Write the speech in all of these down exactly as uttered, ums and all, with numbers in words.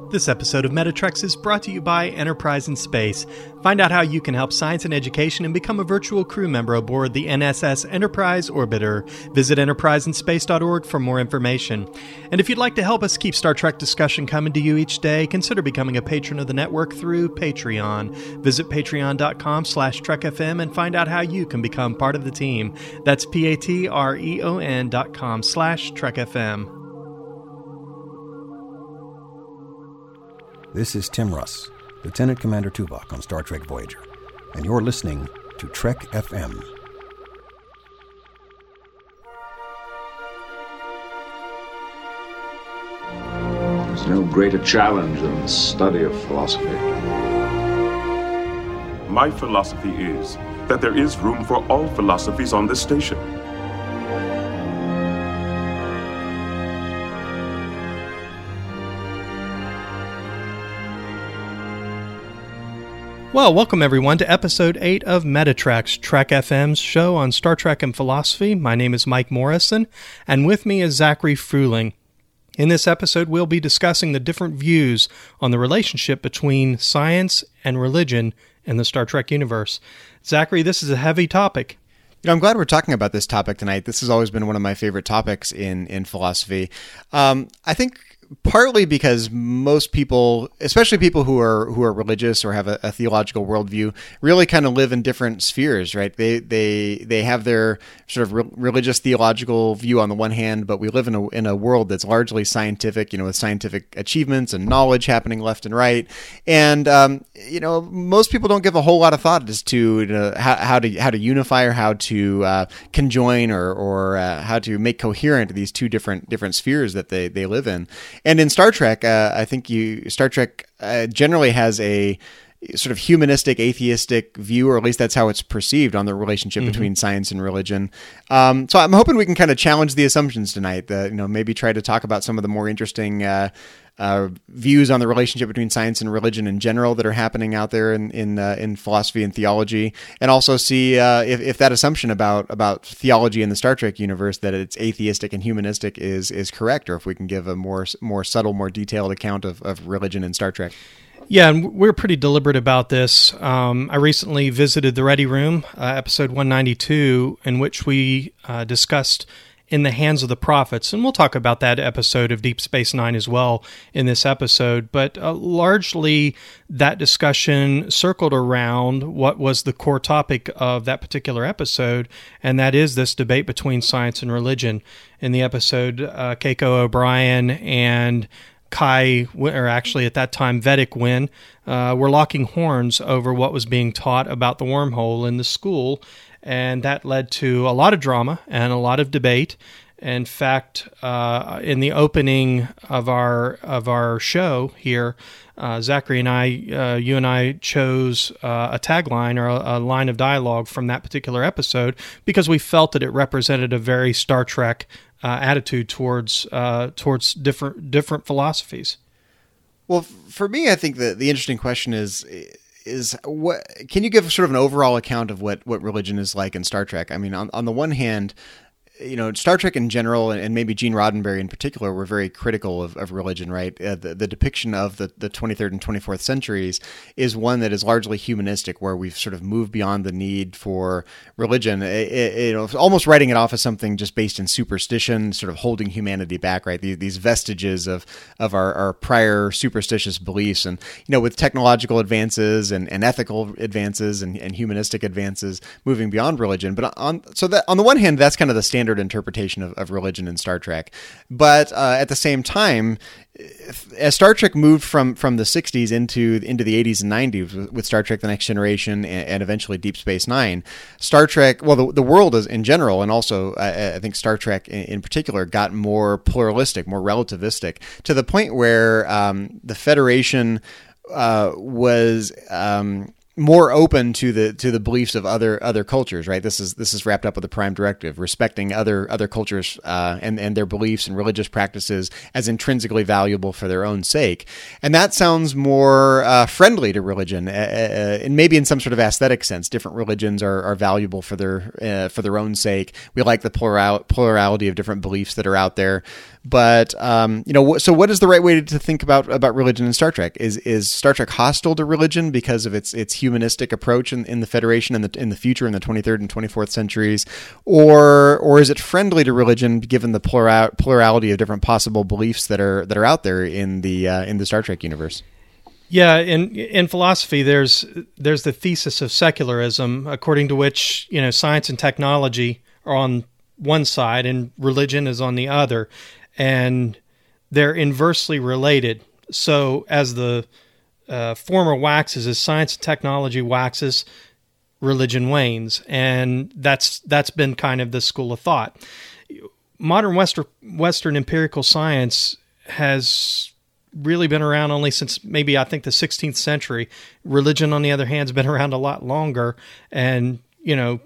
This episode of Metatrex is brought to you by Enterprise in Space. Find out how you can help science and education and become a virtual crew member aboard the N S S Enterprise Orbiter. Visit enterprise in space dot org for more information. And if you'd like to help us keep Star Trek discussion coming to you each day, consider becoming a patron of the network through Patreon. Visit patreon.com slash trekfm and find out how you can become part of the team. That's P-A-T-R-E-O-N dot com slash trekfm. This is Tim Russ, Lieutenant Commander Tuvok on Star Trek Voyager, and you're listening to Trek F M. There's no greater challenge than the study of philosophy. My philosophy is that there is room for all philosophies on this station. Well, welcome everyone to episode eight of Metatrex, Trek F M's show on Star Trek and philosophy. My name is Mike Morrison, and with me is Zachary Fruling. In this episode, we'll be discussing the different views on the relationship between science and religion in the Star Trek universe. Zachary, this is a heavy topic. You know, I'm glad we're talking about this topic tonight. This has always been one of my favorite topics in, in philosophy. Um, I think partly because most people, especially people who are who are religious or have a, a theological worldview, really kind of live in different spheres, right? They they they have their sort of re- religious theological view on the one hand, but we live in a in a world that's largely scientific, you know, with scientific achievements and knowledge happening left and right. And um, you know, most people don't give a whole lot of thought as to you know, how, how to how to unify or how to uh, conjoin or or uh, how to make coherent these two different different spheres that they they live in. And in Star Trek, uh, I think you Star Trek uh, generally has a sort of humanistic, atheistic view, or at least that's how it's perceived on the relationship mm-hmm. between science and religion. Um, so I'm hoping we can kind of challenge the assumptions tonight. That, you know, maybe try to talk about some of the more interesting uh, uh, views on the relationship between science and religion in general that are happening out there in in, uh, in philosophy and theology, and also see uh, if if that assumption about about theology in the Star Trek universe, that it's atheistic and humanistic, is is correct, or if we can give a more more subtle, more detailed account of, of religion in Star Trek. Yeah, and we're pretty deliberate about this. Um, I recently visited the Ready Room, uh, episode one ninety-two, in which we uh, discussed In the Hands of the Prophets, and we'll talk about that episode of Deep Space Nine as well in this episode, but uh, largely that discussion circled around what was the core topic of that particular episode, and that is this debate between science and religion. In the episode, uh, Keiko O'Brien and Kai, or actually at that time Vedic Wynn, uh, were locking horns over what was being taught about the wormhole in the school, and that led to a lot of drama and a lot of debate. In fact, uh, in the opening of our of our show here, uh, Zachary and I, uh, you and I chose uh, a tagline or a, a line of dialogue from that particular episode because we felt that it represented a very Star Trek Uh, attitude towards uh, towards different different philosophies. Well, for me, I think that the interesting question is is what can you give sort of an overall account of what, what religion is like in Star Trek? I mean, on on the one hand, you know, Star Trek in general, and maybe Gene Roddenberry in particular, were very critical of, of religion, right? Uh, the, the depiction of the, the twenty-third and twenty-fourth centuries is one that is largely humanistic, where we've sort of moved beyond the need for religion. It, it, you know, almost writing it off as something just based in superstition, sort of holding humanity back, right? These, these vestiges of of our, our prior superstitious beliefs. And, you know, with technological advances and, and ethical advances and, and humanistic advances moving beyond religion. But on so that on the one hand, that's kind of the standard interpretation of, of religion in Star Trek. But uh, at the same time, as Star Trek moved from, from the sixties into into the eighties and nineties with, with Star Trek The Next Generation and, and eventually Deep Space Nine, Star Trek, well, the, the world is in general, and also uh, I think Star Trek in, in particular, got more pluralistic, more relativistic, to the point where um, the Federation uh, was... Um, more open to the to the beliefs of other other cultures, right? This is this is wrapped up with the Prime Directive, respecting other other cultures uh, and and their beliefs and religious practices as intrinsically valuable for their own sake, and that sounds more uh, friendly to religion, uh, uh, and maybe in some sort of aesthetic sense. Different religions are, are valuable for their uh, for their own sake. We like the plural plurality of different beliefs that are out there. But um, you know, so what is the right way to think about about religion in Star Trek? Is is Star Trek hostile to religion because of its its humanistic approach in, in the Federation in the in the future in the twenty-third and twenty-fourth centuries, or or is it friendly to religion given the plural, plurality of different possible beliefs that are that are out there in the uh, in the Star Trek universe? Yeah, in in philosophy, there's there's the thesis of secularism, according to which, you know, science and technology are on one side and religion is on the other, and they're inversely related. So as the uh, former waxes, as science and technology waxes, religion wanes, and that's that's been kind of the school of thought. Modern Western Western empirical science has really been around only since maybe I think the sixteenth century. Religion, on the other hand, has been around a lot longer, and you know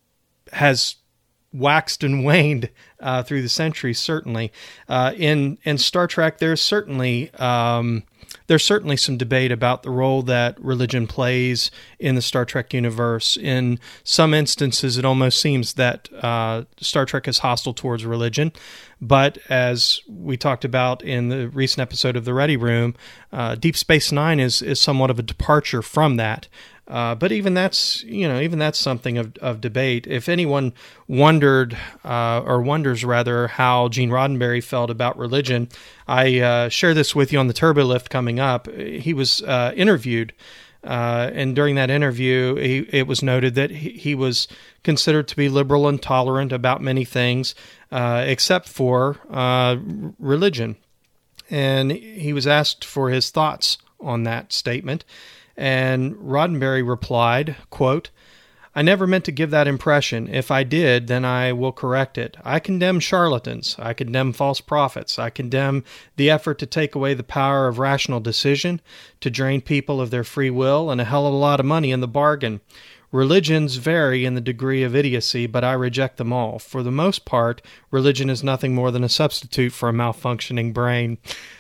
has waxed and waned uh, through the centuries. Certainly, uh, in in Star Trek, there's certainly um, there's certainly some debate about the role that religion plays in the Star Trek universe. In some instances, it almost seems that uh, Star Trek is hostile towards religion. But as we talked about in the recent episode of The Ready Room, uh, Deep Space Nine is is somewhat of a departure from that. Uh, but even that's you know even that's something of, of debate. If anyone wondered uh, or wonders rather how Gene Roddenberry felt about religion, I uh, share this with you on the Turbo Lift coming up. He was uh, interviewed, uh, and during that interview, he, it was noted that he, he was considered to be liberal and tolerant about many things, uh, except for uh, religion. And he was asked for his thoughts on that statement. And Roddenberry replied, quote, "I never meant to give that impression. If I did, then I will correct it. I condemn charlatans. I condemn false prophets. I condemn the effort to take away the power of rational decision, to drain people of their free will, and a hell of a lot of money in the bargain. Religions vary in the degree of idiocy, but I reject them all. For the most part, religion is nothing more than a substitute for a malfunctioning brain."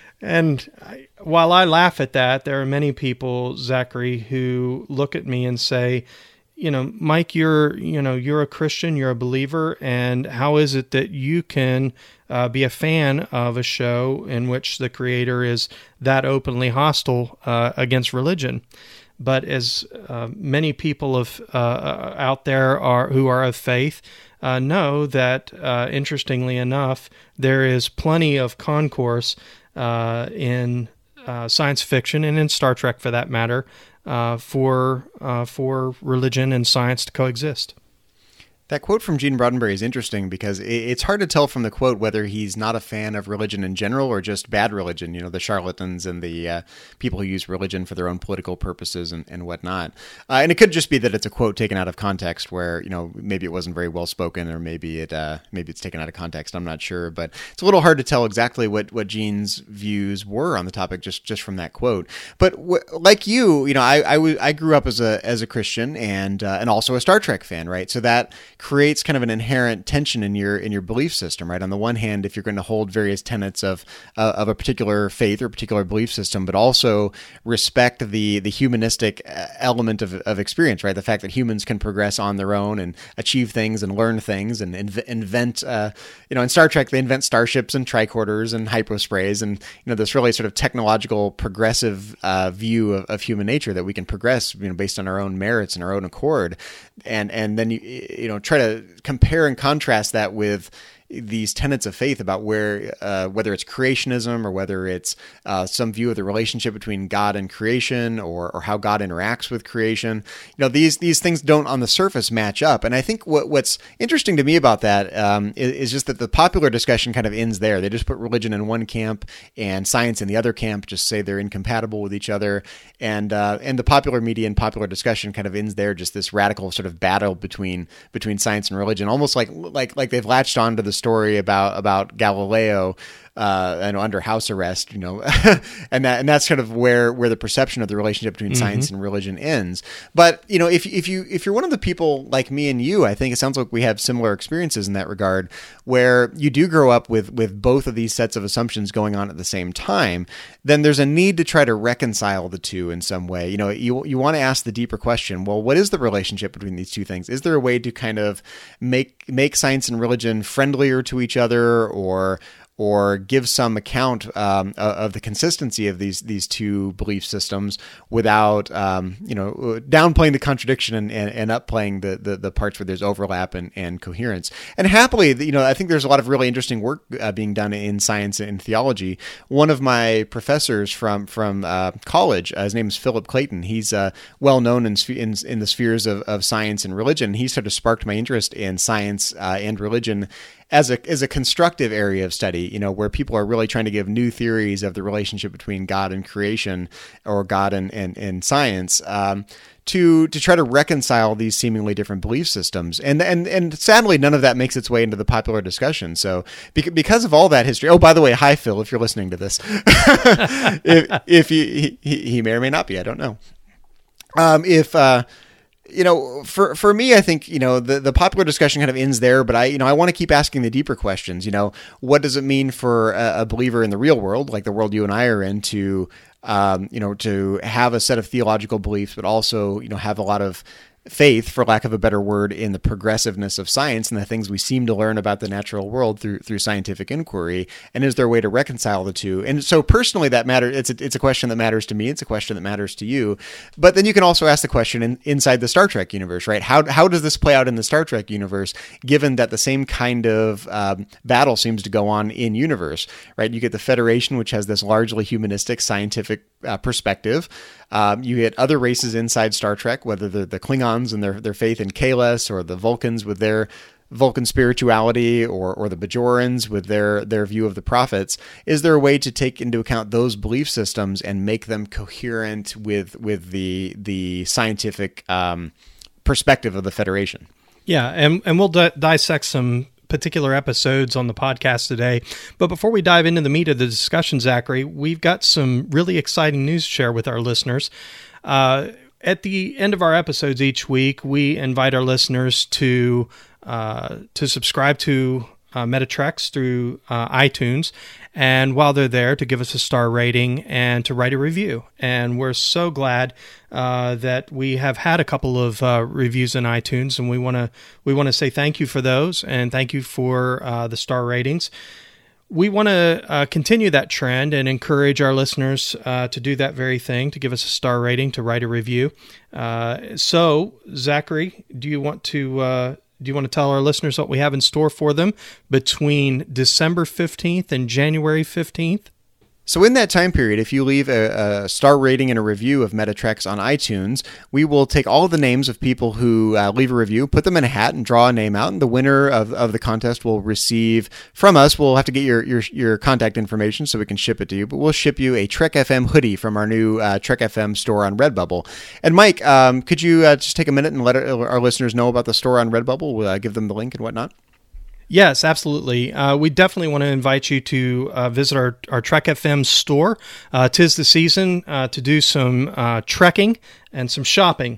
And I, while I laugh at that, there are many people, Zachary, who look at me and say, you know, Mike, you're, you know, you're a Christian, you're a believer, and how is it that you can uh, be a fan of a show in which the creator is that openly hostile uh, against religion? But as uh, many people of uh, out there are who are of faith uh, know that, uh, interestingly enough, there is plenty of concourse uh, in uh, science fiction and in Star Trek, for that matter, uh, for uh, for religion and science to coexist. That quote from Gene Roddenberry is interesting because it's hard to tell from the quote whether he's not a fan of religion in general or just bad religion, you know, the charlatans and the uh, people who use religion for their own political purposes and, and whatnot. Uh, and it could just be that it's a quote taken out of context where, you know, maybe it wasn't very well spoken, or maybe it uh, maybe it's taken out of context. I'm not sure. But it's a little hard to tell exactly what, what Gene's views were on the topic just, just from that quote. But w- like you, you know, I, I, w- I grew up as a as a Christian and uh, and also a Star Trek fan, right? So that creates kind of an inherent tension in your in your belief system, right? On the one hand, if you're going to hold various tenets of uh, of a particular faith or a particular belief system, but also respect the the humanistic element of, of experience, right? The fact that humans can progress on their own and achieve things and learn things and inv- invent, uh, you know, in Star Trek they invent starships and tricorders and hyposprays, and you know this really sort of technological progressive uh, view of, of human nature that we can progress, you know, based on our own merits and our own accord, and and then you you know try to compare and contrast that with these tenets of faith about where, uh, whether it's creationism or whether it's uh, some view of the relationship between God and creation, or, or how God interacts with creation. You know, these these things don't on the surface match up. And I think what what's interesting to me about that um, is, is just that the popular discussion kind of ends there. They just put religion in one camp and science in the other camp, just say they're incompatible with each other. And uh, and the popular media and popular discussion kind of ends there, just this radical sort of battle between between science and religion, almost like like like they've latched onto the story about about Galileo uh, and under house arrest, you know, and that and that's kind of where where the perception of the relationship between mm-hmm. science and religion ends. But you know, if if you if you're one of the people like me and you, I think it sounds like we have similar experiences in that regard, where you do grow up with with both of these sets of assumptions going on at the same time. Then there's a need to try to reconcile the two in some way. You know, you you want to ask the deeper question. Well, what is the relationship between these two things? Is there a way to kind of make make science and religion friendlier to each other, or or give some account um, of the consistency of these these two belief systems without um, you know downplaying the contradiction and, and, and upplaying the, the the parts where there's overlap and, and coherence. And happily, you know, I think there's a lot of really interesting work uh, being done in science and theology. One of my professors from from uh, college, uh, his name is Philip Clayton. He's uh, well known in, in in the spheres of, of science and religion. He sort of sparked my interest in science uh, and religion as a as a constructive area of study, you know, where people are really trying to give new theories of the relationship between God and creation, or God and and, and science, um, to to try to reconcile these seemingly different belief systems. And and and sadly, none of that makes its way into the popular discussion. So because of all that history, oh, by the way, hi Phil, if you're listening to this, if if he, he he may or may not be, I don't know. Um, if uh, You know, for for me, I think, you know, the, the popular discussion kind of ends there, but I, you know, I want to keep asking the deeper questions. You know, what does it mean for a, a believer in the real world, like the world you and I are in, to, um, you know, to have a set of theological beliefs, but also, you know, have a lot of faith, for lack of a better word, in the progressiveness of science and the things we seem to learn about the natural world through through scientific inquiry? And is there a way to reconcile the two? And so personally, that matters. It's a, it's a question that matters to me. It's a question that matters to you. But then you can also ask the question in, inside the Star Trek universe, right? How how does this play out in the Star Trek universe, given that the same kind of um, battle seems to go on in universe, right? You get the Federation, which has this largely humanistic, scientific uh, perspective. Um, you get other races inside Star Trek, whether they're the Klingons and their their faith in Kahless, or the Vulcans with their Vulcan spirituality, or or the Bajorans with their their view of the prophets. Is there a way to take into account those belief systems and make them coherent with with the the scientific um, perspective of the Federation? Yeah, and and we'll di- dissect some particular episodes on the podcast today. But before we dive into the meat of the discussion, Zachary, we've got some really exciting news to share with our listeners. Uh, at the end of our episodes each week, we invite our listeners to uh, to subscribe to uh, Metatrex through uh, iTunes, and while they're there, to give us a star rating and to write a review. And we're so glad uh, that we have had a couple of uh, reviews in iTunes, and we want to we want to say thank you for those, and thank you for uh, the star ratings. We want to uh, continue that trend and encourage our listeners uh, to do that very thing, to give us a star rating, to write a review. Uh, so, Zachary, do you want to uh, do you want to tell our listeners what we have in store for them between December fifteenth and January fifteenth? So in that time period, if you leave a, a star rating and a review of Metatrex on iTunes, we will take all of the names of people who uh, leave a review, put them in a hat, and draw a name out. And the winner of, of the contest will receive from us. We'll have to get your, your your contact information so we can ship it to you. But we'll ship you a Trek F M hoodie from our new uh, Trek F M store on Redbubble. And Mike, um, could you uh, just take a minute and let our, our listeners know about the store on Redbubble? We'll uh, give them the link and whatnot. Yes, absolutely. Uh, we definitely want to invite you to uh, visit our, our Trek F M store. Uh, 'tis the season uh, to do some uh, trekking and some shopping.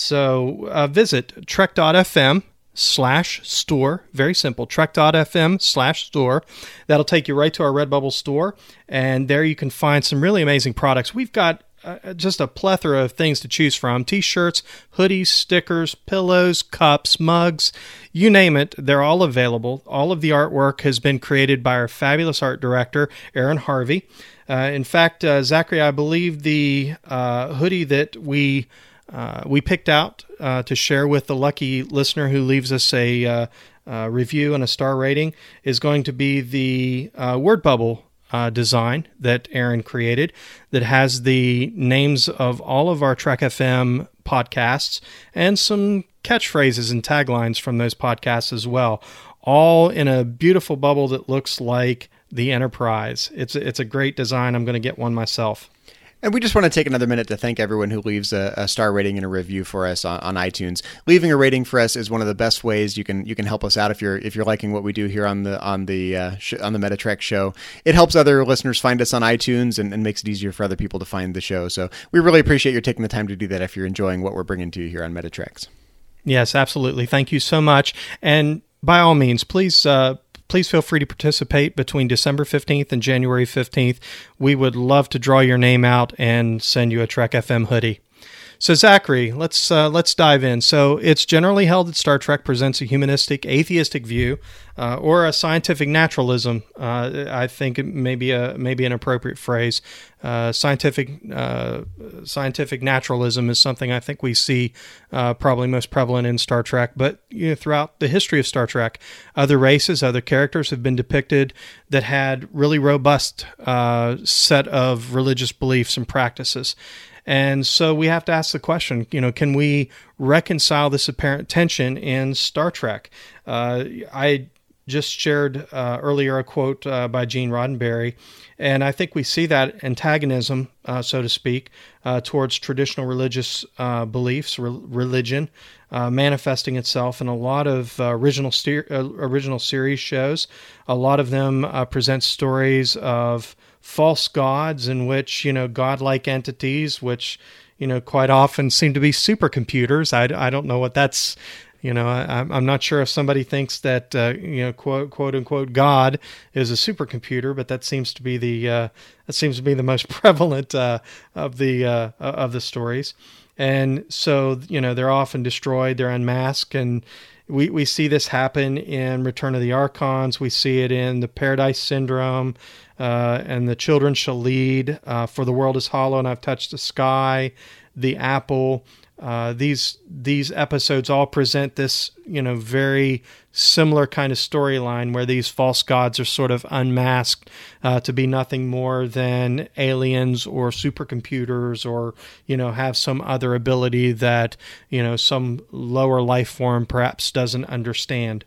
So uh, visit trek.fm slash store. Very simple. Trek.fm slash store. That'll take you right to our Redbubble store. And there you can find some really amazing products. We've got Uh, just a plethora of things to choose from. T-shirts, hoodies, stickers, pillows, cups, mugs, you name it, they're all available. All of the artwork has been created by our fabulous art director, Aaron Harvey. Uh, in fact, uh, Zachary, I believe the uh, hoodie that we uh, we picked out uh, to share with the lucky listener who leaves us a uh, uh, review and a star rating is going to be the uh, word bubble Uh, design that Aaron created, that has the names of all of our Trek F M podcasts and some catchphrases and taglines from those podcasts as well, all in a beautiful bubble that looks like the Enterprise. It's a, it's a great design. I'm going to get one myself. And we just want to take another minute to thank everyone who leaves a, a star rating and a review for us on, on iTunes. Leaving a rating for us is one of the best ways you can you can help us out if you're if you're liking what we do here on the on the uh, sh- on the Metatrex show. It helps other listeners find us on iTunes and, and makes it easier for other people to find the show. So we really appreciate you taking the time to do that if you're enjoying what we're bringing to you here on Metatrex. Yes, absolutely. Thank you so much. And by all means, please. Uh, Please feel free to participate between December fifteenth and January fifteenth. We would love to draw your name out and send you a Trek F M hoodie. So Zachary, let's uh, let's dive in. So it's generally held that Star Trek presents a humanistic, atheistic view, uh, or a scientific naturalism. Uh, I think it may be a maybe an appropriate phrase. Uh, scientific uh, scientific naturalism is something I think we see uh, probably most prevalent in Star Trek. But you know, throughout the history of Star Trek, other races, other characters have been depicted that had really robust uh, set of religious beliefs and practices. And so we have to ask the question, you know, can we reconcile this apparent tension in Star Trek? Uh, I just shared uh, earlier a quote uh, by Gene Roddenberry, and I think we see that antagonism, uh, so to speak, uh, towards traditional religious uh, beliefs, re- religion, uh, manifesting itself in a lot of uh, original steer- uh, original series shows. A lot of them uh, present stories of false gods in which, you know, godlike entities, which, you know, quite often seem to be supercomputers. I, I don't know what that's, you know, I, I'm not sure if somebody thinks that, uh, you know, quote, quote unquote, God is a supercomputer, but that seems to be the, uh, that seems to be the most prevalent uh, of the, uh, of the stories. And so, you know, they're often destroyed, they're unmasked, and We we see this happen in Return of the Archons. We see it in the Paradise Syndrome, uh, and The Children Shall Lead, uh, For the World is Hollow and I've Touched the Sky, The Apple. Uh, these these episodes all present this, you know, very similar kind of storyline where these false gods are sort of unmasked uh, to be nothing more than aliens or supercomputers, or, you know, have some other ability that, you know, some lower life form perhaps doesn't understand.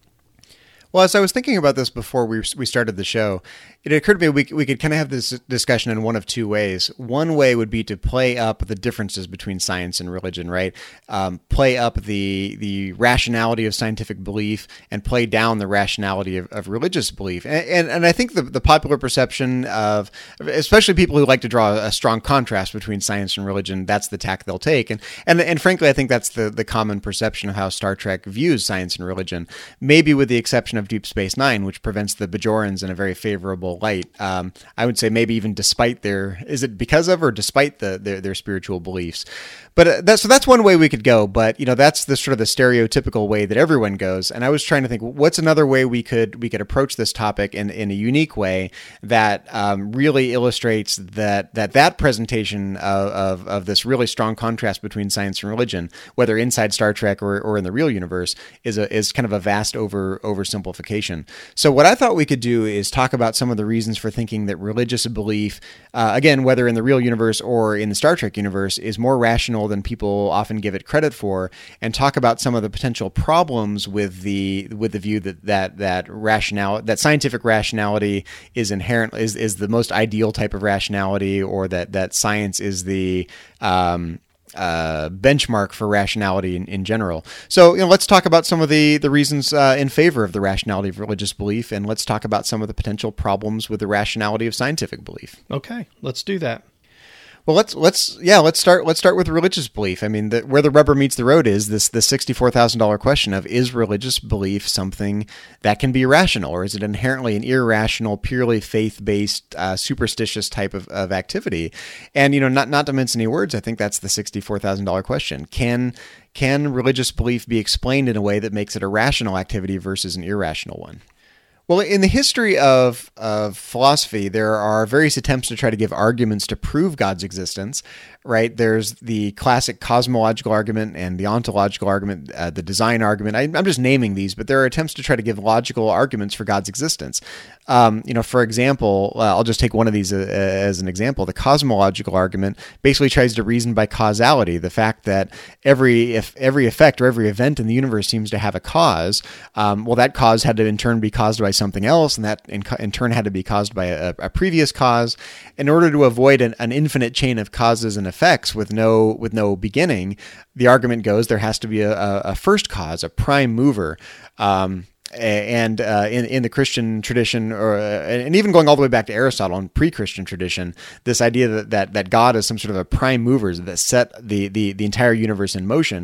Well, as I was thinking about this before we we started the show, it occurred to me we we could kind of have this discussion in one of two ways. One way would be to play up the differences between science and religion, right? Um, play up the the rationality of scientific belief and play down the rationality of, of religious belief. And, and and I think the the popular perception of, especially people who like to draw a strong contrast between science and religion, that's the tack they'll take. And and and frankly, I think that's the the common perception of how Star Trek views science and religion, maybe with the exception of Deep Space Nine, which presents the Bajorans in a very favorable light. Um, I would say maybe even despite their, is it because of or despite the their, their spiritual beliefs? But uh, that's, so that's one way we could go. But, you know, that's the sort of the stereotypical way that everyone goes. And I was trying to think, what's another way we could we could approach this topic in, in a unique way that um, really illustrates that that that presentation of, of of this really strong contrast between science and religion, whether inside Star Trek or, or in the real universe, is a is kind of a vast over oversimplification. So what I thought we could do is talk about some of the reasons for thinking that religious belief, uh, again, whether in the real universe or in the Star Trek universe, is more rational than people often give it credit for, and talk about some of the potential problems with the with the view that that that rationality, that scientific rationality is inherent is is the most ideal type of rationality, or that that science is the um, uh, benchmark for rationality in, in general. So, you know, let's talk about some of the the reasons uh, in favor of the rationality of religious belief, and let's talk about some of the potential problems with the rationality of scientific belief. Okay, let's do that. Well, let's let's yeah let's start let's start with religious belief. I mean, the, where the rubber meets the road is this the sixty-four thousand dollar question of, is religious belief something that can be rational, or is it inherently an irrational, purely faith-based, uh, superstitious type of, of activity? And, you know, not not to mince any words, I think that's the sixty-four thousand dollar question. Can can religious belief be explained in a way that makes it a rational activity versus an irrational one? Well, in the history of, of philosophy, there are various attempts to try to give arguments to prove God's existence, right? There's the classic cosmological argument and the ontological argument, uh, the design argument. I, I'm just naming these, but there are attempts to try to give logical arguments for God's existence. Um, you know, for example, uh, I'll just take one of these uh, as an example. The cosmological argument basically tries to reason by causality, the fact that every if every effect or every event in the universe seems to have a cause. Um, well, that cause had to in turn be caused by something else, and that in, in turn had to be caused by a, a previous cause. In order to avoid an, an infinite chain of causes and effects with no with no beginning, the argument goes there has to be a, a first cause, a prime mover. Um, And uh, in in the Christian tradition, or uh, and even going all the way back to Aristotle and pre-Christian tradition, this idea that, that that God is some sort of a prime mover that set the the, the entire universe in motion,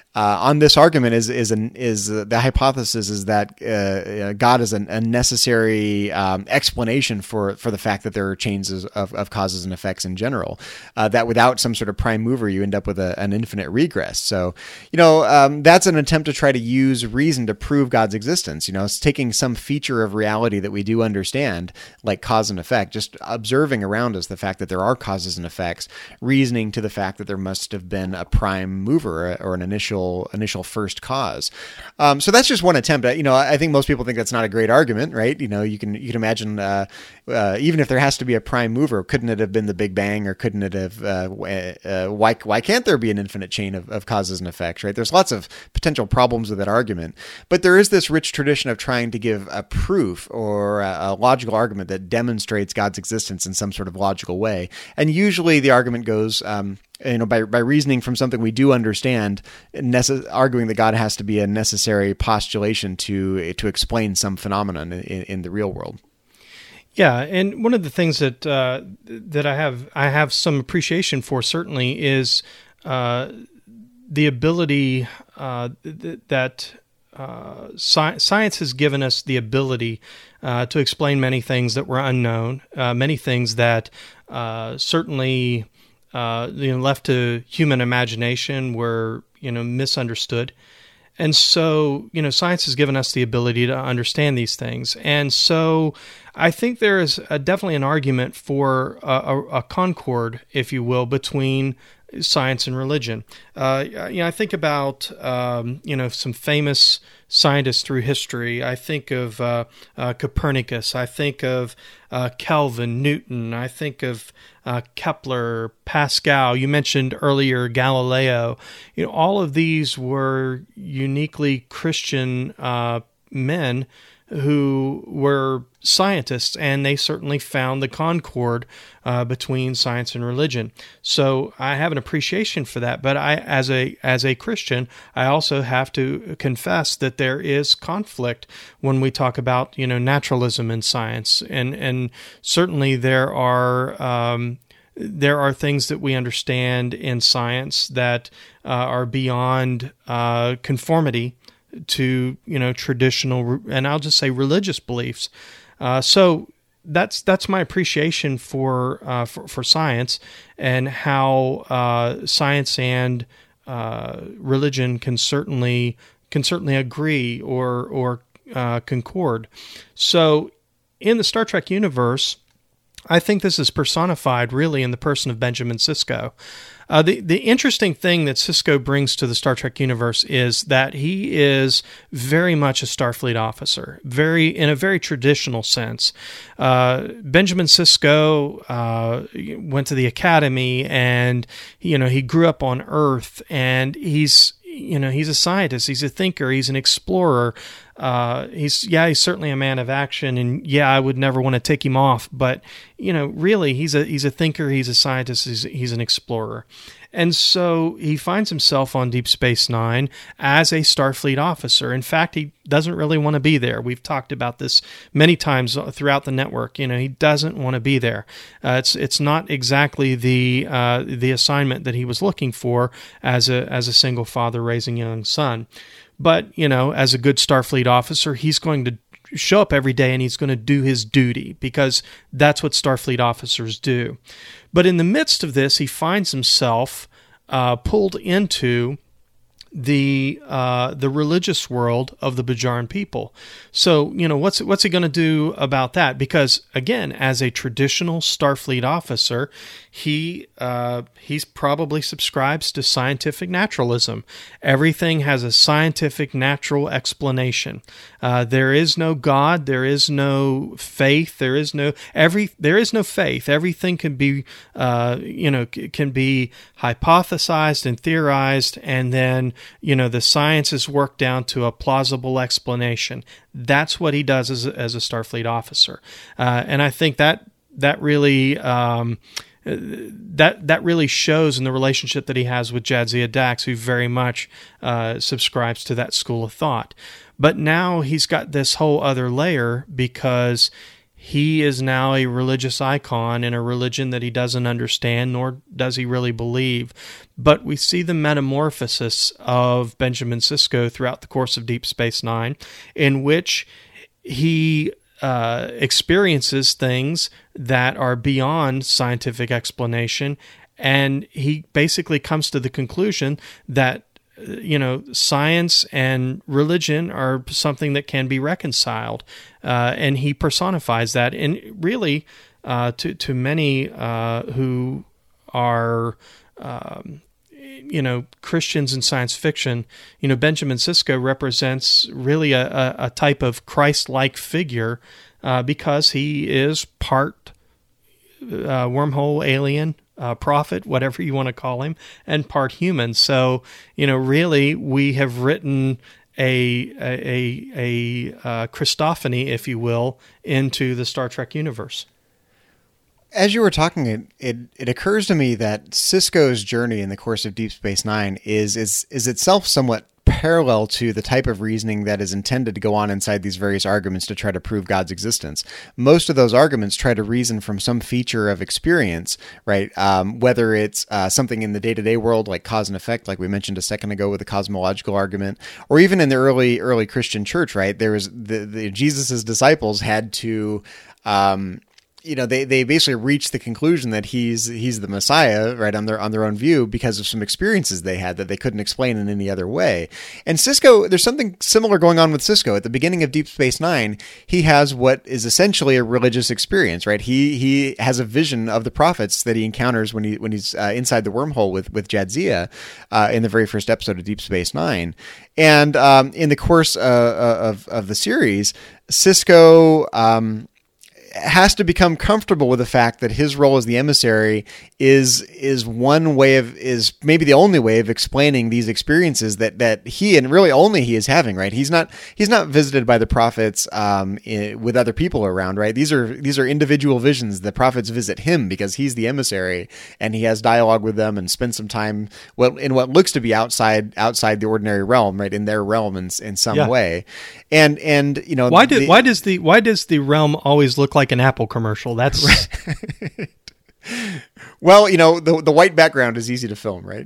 uh, on this argument is is an, is uh, the hypothesis is that uh, God is an, a necessary um, explanation for for the fact that there are chains of, of causes and effects in general. Uh, that without some sort of prime mover, you end up with a, an infinite regress. So, you know, um, that's an attempt to try to use reason to prove God's existence. You know, it's taking some feature of reality that we do understand, like cause and effect, just observing around us the fact that there are causes and effects, reasoning to the fact that there must have been a prime mover or an initial initial first cause. Um, so that's just one attempt. You know, I think most people think that's not a great argument, right? You know, you can you can imagine uh, uh, even if there has to be a prime mover, couldn't it have been the Big Bang, or couldn't it have? Uh, uh, why why can't there be an infinite chain of, of causes and effects? Right? There's lots of potential problems with that argument, but there is this rich tradition of trying to give a proof or a, a logical argument that demonstrates God's existence in some sort of logical way, and usually the argument goes. Um, You know, by by reasoning from something we do understand, nece- arguing that God has to be a necessary postulation to to explain some phenomenon in, in the real world. Yeah, and one of the things that uh, that I have I have some appreciation for certainly is uh, the ability uh, th- that uh, sci- science has given us the ability uh, to explain many things that were unknown, uh, many things that uh, certainly. Uh, you know, left to human imagination were, you know, misunderstood. And so, you know, science has given us the ability to understand these things. And so I think there is a, definitely an argument for a, a, a concord, if you will, between science and religion. Uh, you know, I think about, um, you know, some famous scientists through history. I think of uh, uh, Copernicus. I think of uh, Kelvin, Newton. I think of uh, Kepler, Pascal. You mentioned earlier Galileo. You know, all of these were uniquely Christian uh, men who were scientists, and they certainly found the concord uh, between science and religion. So I have an appreciation for that. But I, as a as a Christian, I also have to confess that there is conflict when we talk about, you know, naturalism in science, and and certainly there are. Um, There are things that we understand in science that uh, are beyond uh, conformity to, you know, traditional, and I'll just say religious beliefs. Uh, so that's that's my appreciation for uh, for, for science, and how uh, science and uh, religion can certainly can certainly agree or or uh, concord. So in the Star Trek universe, I think this is personified really in the person of Benjamin Sisko. Uh, the, the interesting thing that Sisko brings to the Star Trek universe is that he is very much a Starfleet officer, very in a very traditional sense. Uh, Benjamin Sisko uh, went to the academy, and you know he grew up on Earth, and he's you know he's a scientist, he's a thinker, he's an explorer. Uh, he's yeah, he's certainly a man of action, and yeah, I would never want to take him off. But you know, really, he's a he's a thinker, he's a scientist, he's he's an explorer, and so he finds himself on Deep Space Nine as a Starfleet officer. In fact, he doesn't really want to be there. We've talked about this many times throughout the network. You know, he doesn't want to be there. Uh, it's it's not exactly the uh, the assignment that he was looking for as a as a single father raising a young son. But, you know, as a good Starfleet officer, he's going to show up every day and he's going to do his duty, because that's what Starfleet officers do. But in the midst of this, he finds himself uh, pulled into the uh, the religious world of the Bajoran people. So, you know, what's what's he going to do about that? Because, again, as a traditional Starfleet officer, he uh, he's probably subscribes to scientific naturalism. Everything has a scientific, natural explanation. Uh, there is no God. There is no faith. There is no every. There is no faith. Everything can be, uh, you know, can be hypothesized and theorized, and then, you know, the science is worked down to a plausible explanation. That's what he does as a, as a Starfleet officer, uh, and I think that that really. Um, That that really shows in the relationship that he has with Jadzia Dax, who very much uh, subscribes to that school of thought. But now he's got this whole other layer, because he is now a religious icon in a religion that he doesn't understand, nor does he really believe. But we see the metamorphosis of Benjamin Sisko throughout the course of Deep Space Nine, in which he uh, experiences things that are beyond scientific explanation, and he basically comes to the conclusion that you know, science and religion are something that can be reconciled, uh, and he personifies that. And really, uh, to to many uh, who are, um, you know, Christians in science fiction, you know, Benjamin Sisko represents really a, a, a type of Christ-like figure uh, because he is part uh, wormhole alien. Uh, prophet, whatever you want to call him, and part human. So, you know, really, we have written a a a, a uh, Christophany, if you will, into the Star Trek universe. As you were talking, it, it it occurs to me that Sisko's journey in the course of Deep Space Nine is is is itself somewhat parallel to the type of reasoning that is intended to go on inside these various arguments to try to prove God's existence. Most of those arguments try to reason from some feature of experience, right? Um, whether it's uh, something in the day-to-day world like cause and effect, like we mentioned a second ago with the cosmological argument, or even in the early early Christian church, right? There was the, the Jesus's disciples had to um, you know, they, they basically reached the conclusion that he's he's the Messiah, right, on their on their own view because of some experiences they had that they couldn't explain in any other way. And Sisko, there's something similar going on with Sisko. At the beginning of Deep Space Nine, he has what is essentially a religious experience, right? He he has a vision of the prophets that he encounters when he when he's uh, inside the wormhole with with Jadzia uh, in the very first episode of Deep Space Nine. And um, in the course uh, of of the series, Sisko Um, has to become comfortable with the fact that his role as the emissary is is one way of is maybe the only way of explaining these experiences that that he and really only he is having, right? He's not he's not visited by the prophets um, in, with other people around, right? These are these are individual visions. The prophets visit him because he's the emissary and he has dialogue with them and spends some time well in what looks to be outside outside the ordinary realm, right? In their realm in in some yeah. way. And and you know why did the, why does the why does the realm always look like an Apple commercial? That's right. Well, you know, the the white background is easy to film, right?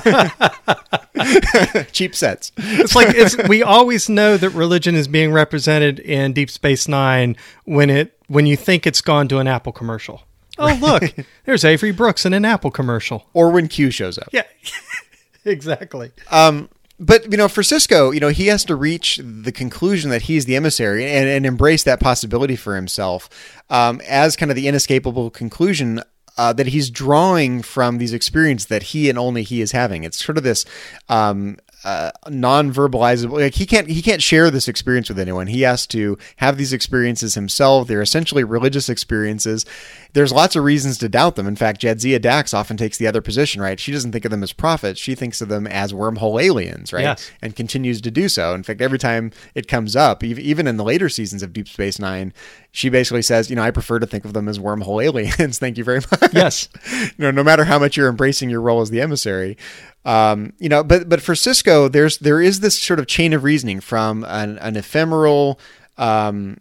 Cheap sets. It's like it's we always know that religion is being represented in Deep Space Nine when it when you think it's gone to an Apple commercial. Oh, look, there's Avery Brooks in an Apple commercial. Or when Q shows up. Yeah. Exactly. Um But, you know, for Sisko, you know, he has to reach the conclusion that he's the emissary and, and embrace that possibility for himself um, as kind of the inescapable conclusion uh, that he's drawing from these experiences that he and only he is having. It's sort of this um, uh, non-verbalizable, like he can't he can't share this experience with anyone. He has to have these experiences himself. They're essentially religious experiences. There's lots of reasons to doubt them. In fact, Jadzia Dax often takes the other position, right? She doesn't think of them as prophets. She thinks of them as wormhole aliens, right? Yes. And continues to do so. In fact, every time it comes up, even in the later seasons of Deep Space Nine, she basically says, you know, I prefer to think of them as wormhole aliens. Thank you very much. Yes. You know, no matter how much you're embracing your role as the emissary. Um, you know, but but for Sisko, there's there is this sort of chain of reasoning from an, an ephemeral, um,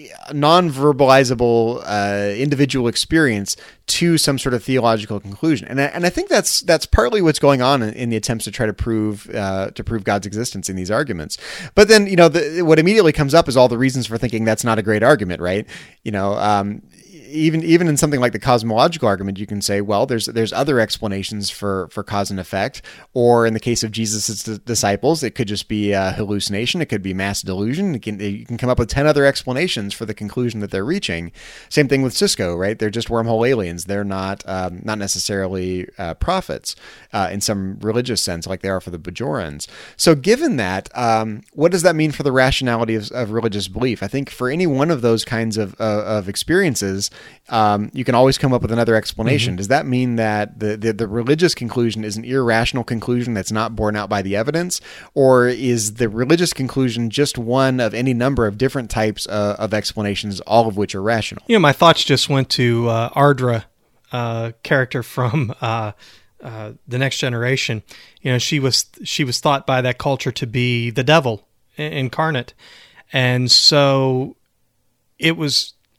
non-verbalizable uh, individual experience to some sort of theological conclusion, and I, and I think that's that's partly what's going on in, in the attempts to try to prove uh, to prove God's existence in these arguments. But then, you know, the, what immediately comes up is all the reasons for thinking that's not a great argument, right? You know. Um, Even even in something like the cosmological argument, you can say, well, there's there's other explanations for, for cause and effect. Or in the case of Jesus' disciples, it could just be a hallucination. It could be mass delusion. It can, you can come up with ten other explanations for the conclusion that they're reaching. Same thing with Sisko, right? They're just wormhole aliens. They're not um, not necessarily uh, prophets uh, in some religious sense, like they are for the Bajorans. So given that, um, what does that mean for the rationality of, of religious belief? I think for any one of those kinds of uh, of experiences, Um, you can always come up with another explanation. Mm-hmm. Does that mean that the, the, the religious conclusion is an irrational conclusion that's not borne out by the evidence? Or is the religious conclusion just one of any number of different types uh, of explanations, all of which are rational? You know, my thoughts just went to uh, Ardra, uh, character from uh, uh, The Next Generation. You know, she was she was thought by that culture to be the devil incarnate. And so it was...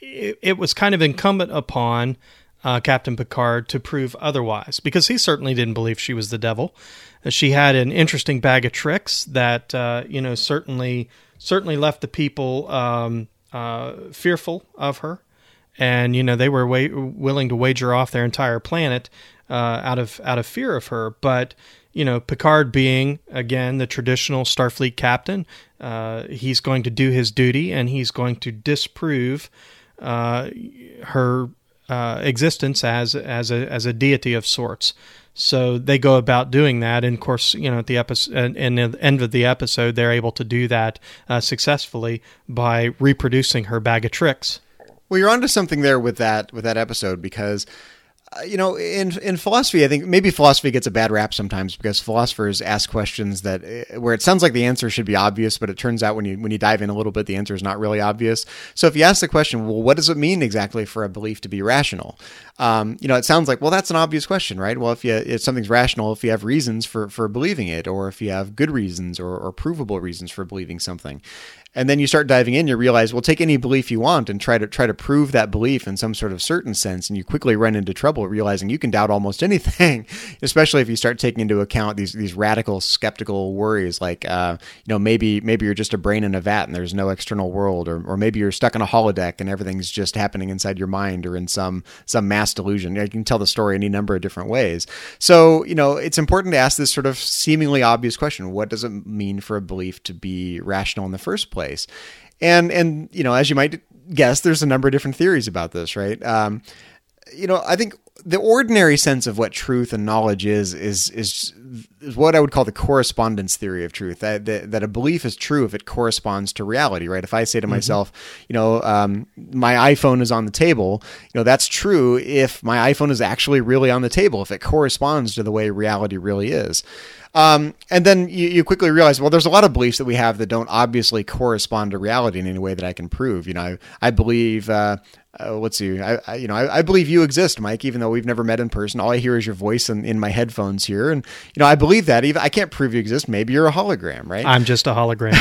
it, it was kind of incumbent upon uh, Captain Picard to prove otherwise, because he certainly didn't believe she was the devil. She had an interesting bag of tricks that uh, you know certainly certainly left the people um, uh, fearful of her, and you know they were wa- willing to wager off their entire planet uh, out of out of fear of her. But you know, Picard being again the traditional Starfleet captain, uh, he's going to do his duty, and he's going to disprove uh, her uh, existence as as a as a deity of sorts. So they go about doing that, and of course, you know, at the episode, and at the end of the episode, they're able to do that uh, successfully by reproducing her bag of tricks. Well, you're onto something there with that with that episode, because uh, you know, in in philosophy, I think maybe philosophy gets a bad rap sometimes because philosophers ask questions that where it sounds like the answer should be obvious, but it turns out when you when you dive in a little bit, the answer is not really obvious. So if you ask the question, well, what does it mean exactly for a belief to be rational? Um, you know, it sounds like, well, that's an obvious question, right? Well, if you if something's rational, if you have reasons for for believing it, or if you have good reasons or, or provable reasons for believing something. And then you start diving in, you realize, well, take any belief you want and try to try to prove that belief in some sort of certain sense, and you quickly run into trouble realizing you can doubt almost anything, especially if you start taking into account these these radical skeptical worries like, uh, you know, maybe maybe you're just a brain in a vat and there's no external world, or or maybe you're stuck in a holodeck and everything's just happening inside your mind or in some some mass delusion. You can tell the story any number of different ways. So, you know, it's important to ask this sort of seemingly obvious question: what does it mean for a belief to be rational in the first place? And, and, you know, as you might guess, there's a number of different theories about this, right? Um, you know, I think the ordinary sense of what truth and knowledge is, is, is, is what I would call the correspondence theory of truth, that, that, that a belief is true if it corresponds to reality, right? If I say to mm-hmm. myself, you know, um, my iPhone is on the table, you know, that's true if my iPhone is actually really on the table, if it corresponds to the way reality really is. Um, and then you, you quickly realize, well, there's a lot of beliefs that we have that don't obviously correspond to reality in any way that I can prove. You know, I, I believe, uh, uh, let's see, I, I you know, I, I believe you exist, Mike, even though we've never met in person. All I hear is your voice in, in my headphones here. And, you know, I believe that. Even I can't prove you exist. Maybe you're a hologram, right? I'm just a hologram.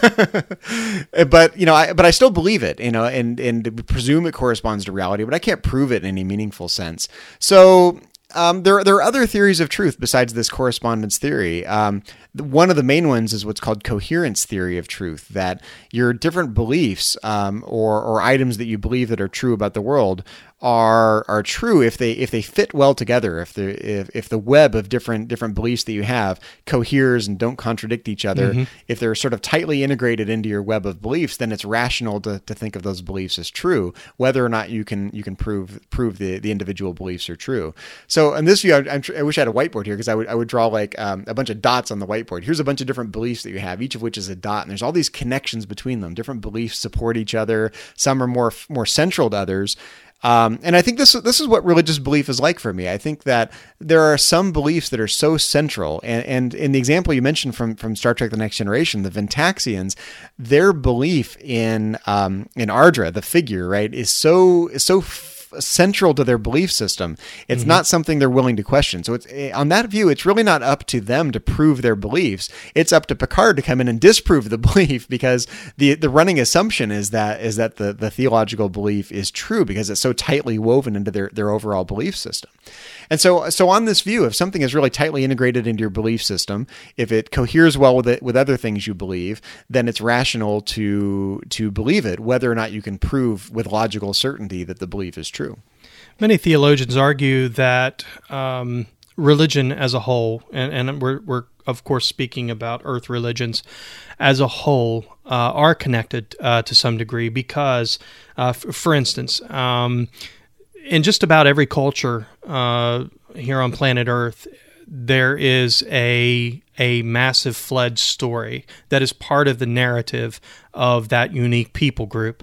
But, you know, I, but I still believe it, you know, and, and presume it corresponds to reality, but I can't prove it in any meaningful sense. So, Um, there, there are other theories of truth besides this correspondence theory. Um, one of the main ones is what's called coherence theory of truth, that your different beliefs um, or, or items that you believe that are true about the world are are true if they if they fit well together, if the if, if the web of different different beliefs that you have coheres and don't contradict each other, mm-hmm. if they're sort of tightly integrated into your web of beliefs, then it's rational to, to think of those beliefs as true, whether or not you can you can prove prove the, the individual beliefs are true. So in this view, I, I'm, I wish I had a whiteboard here, because I would I would draw like um, a bunch of dots on the whiteboard. Here's a bunch of different beliefs that you have, each of which is a dot, and there's all these connections between them. Different beliefs support each other. Some are more more central to others. Um, and I think this this is what religious belief is like for me. I think that there are some beliefs that are so central, and, and in the example you mentioned from, from Star Trek: The Next Generation, the Ventaxians, their belief in um, in Ardra, the figure, right, is so is so f- central to their belief system. It's mm-hmm. not something they're willing to question. So it's on that view, it's really not up to them to prove their beliefs. It's up to Picard to come in and disprove the belief, because the the running assumption is that is that the, the theological belief is true because it's so tightly woven into their, their overall belief system. And so so on this view, if something is really tightly integrated into your belief system, if it coheres well with it with other things you believe, then it's rational to to believe it, whether or not you can prove with logical certainty that the belief is true. Many theologians argue that um, religion as a whole, and, and we're, we're of course speaking about Earth religions as a whole, uh, are connected uh, to some degree because, uh, f- for instance, um, in just about every culture uh, here on planet Earth, there is a a massive flood story that is part of the narrative of that unique people group.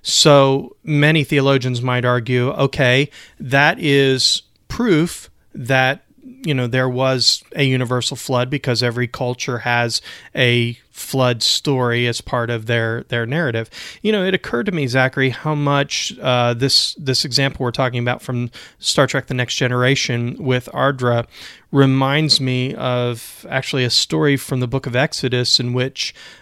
So many theologians might argue, okay, that is proof that, you know, there was a universal flood because every culture has a flood story as part of their, their narrative. You know, it occurred to me, Zachary, how much uh, this this example we're talking about from Star Trek: The Next Generation with Ardra reminds me of actually a story from the Book of Exodus in which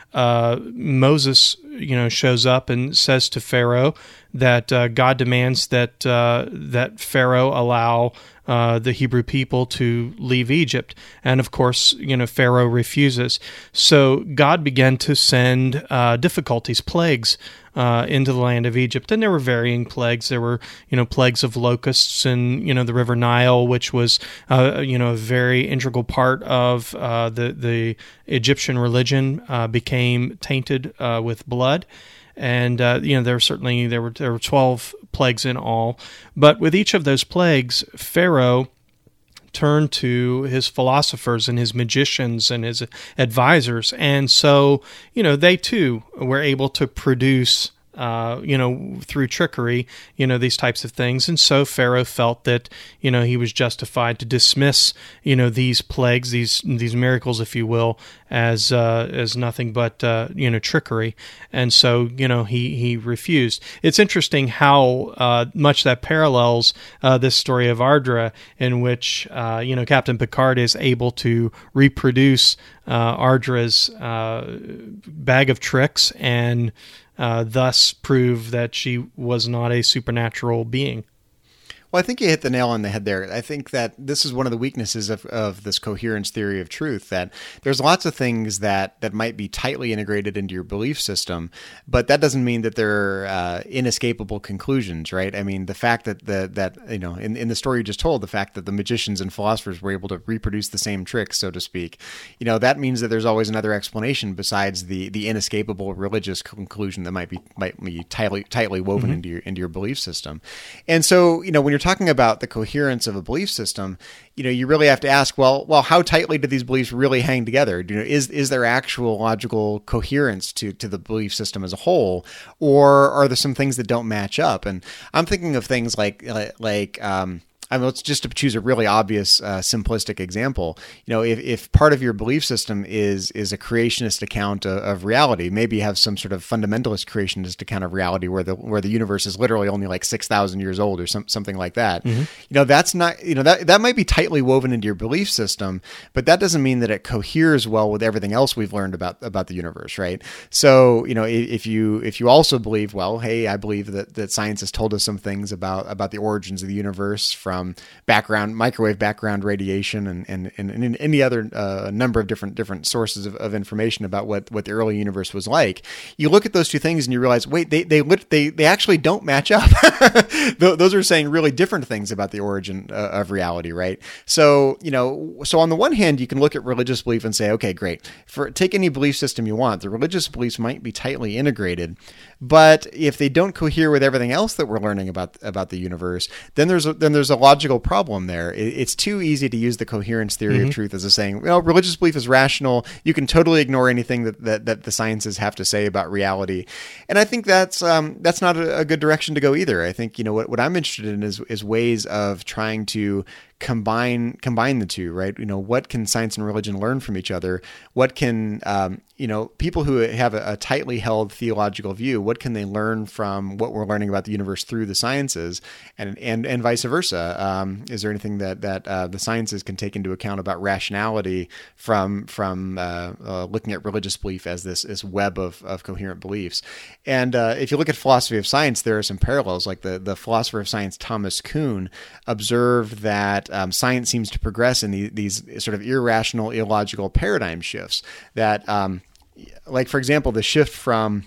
uh, Moses, you know, shows up and says to Pharaoh that uh, God demands that uh, that Pharaoh allow uh, the Hebrew people to leave Egypt, and of course, you know, Pharaoh refuses. So God began to send uh, difficulties, plagues, uh, into the land of Egypt, and there were varying plagues. There were, you know, plagues of locusts, and you know, the River Nile, which was, uh, you know, a very integral part of uh, the the Egyptian religion, uh, became tainted uh, with blood. And uh, you know, there were certainly there were there were twelve plagues in all, but with each of those plagues, Pharaoh turned to his philosophers and his magicians and his advisors, and so you know, they too were able to produce, Uh, you know, through trickery, you know, these types of things. And so Pharaoh felt that, you know, he was justified to dismiss, you know, these plagues, these these miracles, if you will, as uh, as nothing but, uh, you know, trickery. And so, you know, he, he refused. It's interesting how uh, much that parallels uh, this story of Ardra, in which, uh, you know, Captain Picard is able to reproduce uh, Ardra's uh, bag of tricks and Uh, thus prove that she was not a supernatural being. Well, I think you hit the nail on the head there. I think that this is one of the weaknesses of, of this coherence theory of truth, that there's lots of things that, that might be tightly integrated into your belief system, but that doesn't mean that they're uh, inescapable conclusions, right? I mean, the fact that, the, that you know, in, in the story you just told, the fact that the magicians and philosophers were able to reproduce the same tricks, so to speak, you know, that means that there's always another explanation besides the, the inescapable religious conclusion that might be might be tightly tightly woven mm-hmm. into your into your belief system. And so, you know, when you're talking about the coherence of a belief system, you know, you really have to ask, well, well, how tightly do these beliefs really hang together? Do you know, is is there actual logical coherence to to the belief system as a whole, or are there some things that don't match up? And I'm thinking of things like like um, I mean, let's just to choose a really obvious, uh, simplistic example. You know, if, if part of your belief system is is a creationist account of, of reality, maybe you have some sort of fundamentalist creationist account of reality where the where the universe is literally only like six thousand years old or some, something like that. Mm-hmm. You know, that's not, you know, that that might be tightly woven into your belief system, but that doesn't mean that it coheres well with everything else we've learned about about the universe, right? So, you know, if you if you also believe, well, hey, I believe that that science has told us some things about about the origins of the universe from Um, background microwave background radiation and and, and, and any other uh, number of different different sources of, of information about what, what the early universe was like. You look at those two things and you realize, wait, they they they they actually don't match up. Those are saying really different things about the origin uh, of reality, right? So you know, so on the one hand, you can look at religious belief and say, okay, great. For take any belief system you want, the religious beliefs might be tightly integrated, but if they don't cohere with everything else that we're learning about about the universe, then there's a, then there's a logical problem there. It's too easy to use the coherence theory mm-hmm. of truth as a saying, well, religious belief is rational. You can totally ignore anything that, that, that the sciences have to say about reality. And I think that's um, that's not a, a good direction to go either. I think, you know, what, what I'm interested in is, is ways of trying to combine combine the two, right? You know, what can science and religion learn from each other? What can, um, you know, people who have a, a tightly held theological view, what can they learn from what we're learning about the universe through the sciences, and and and vice versa? Um, is there anything that that uh, the sciences can take into account about rationality from from uh, uh, looking at religious belief as this this web of of coherent beliefs? And uh, if you look at philosophy of science, there are some parallels. Like the the philosopher of science Thomas Kuhn observed that Um, science seems to progress in the, these sort of irrational, illogical paradigm shifts that, um, like, for example, the shift from,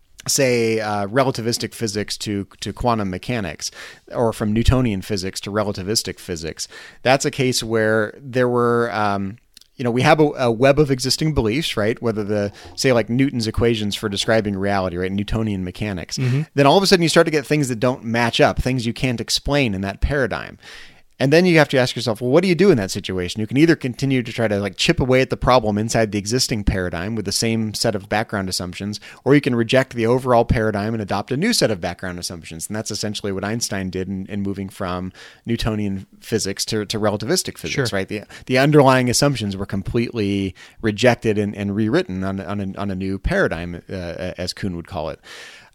say, uh, relativistic physics to, to quantum mechanics, or from Newtonian physics to relativistic physics. That's a case where there were... Um, You know, we have a, a web of existing beliefs, right? Whether the, say, like Newton's equations for describing reality, right? Newtonian mechanics. Mm-hmm. Then all of a sudden you start to get things that don't match up, things you can't explain in that paradigm. And then you have to ask yourself, well, what do you do in that situation? You can either continue to try to like chip away at the problem inside the existing paradigm with the same set of background assumptions, or you can reject the overall paradigm and adopt a new set of background assumptions. And that's essentially what Einstein did in, in moving from Newtonian physics to, to relativistic physics, sure. right? The the underlying assumptions were completely rejected and, and rewritten on, on, a, on a new paradigm, uh, as Kuhn would call it.